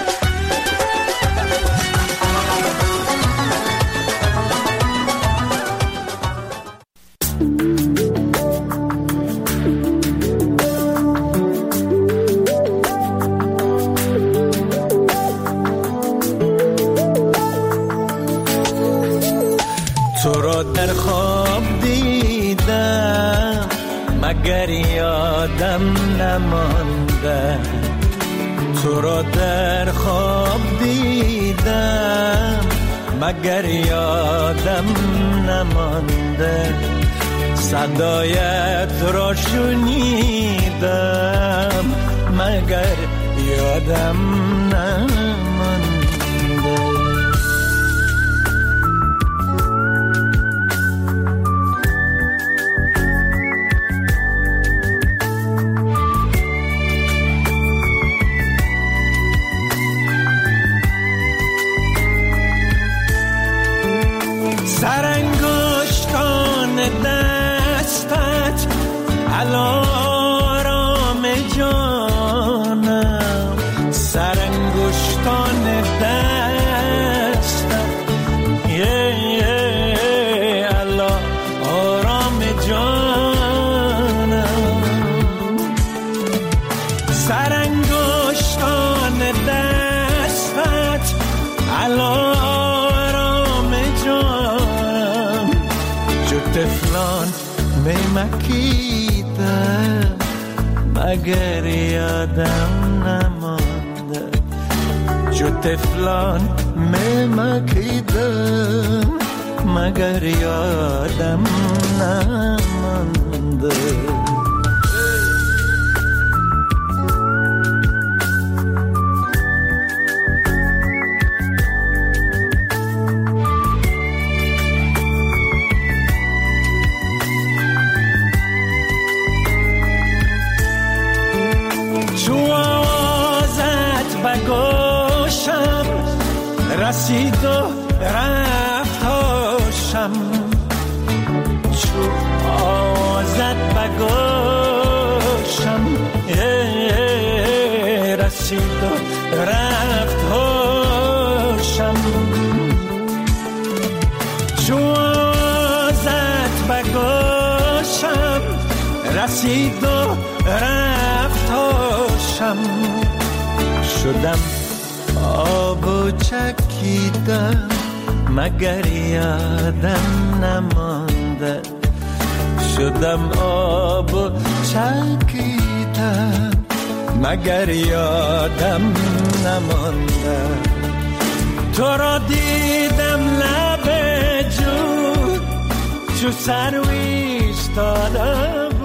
S18: در خواب دیدم مگر یادم نمانده، تو را در خواب دیدم مگر یادم نمانده، صدایت را شنیدم مگر یادم نمانده. سرانگشتان دستت علارام جانم سرانگشتان دستم الله آرام جانم سرانگشتان دستت الله آرام جانم جو طفلان میمکیدم مگر یادم نمانده جو طفلان میمکیدم مگر یادم نمانده رسید و رفت هاشم چو آزد بگوشم رسید و رفت هاشم چو آزد بگوشم رسید و رفت هاشم شدم آب و چکیدم مگر یادم نمانده شدم آب و چکیدم مگر یادم نمانده تو را دیدم لب جود چو سر ایستادم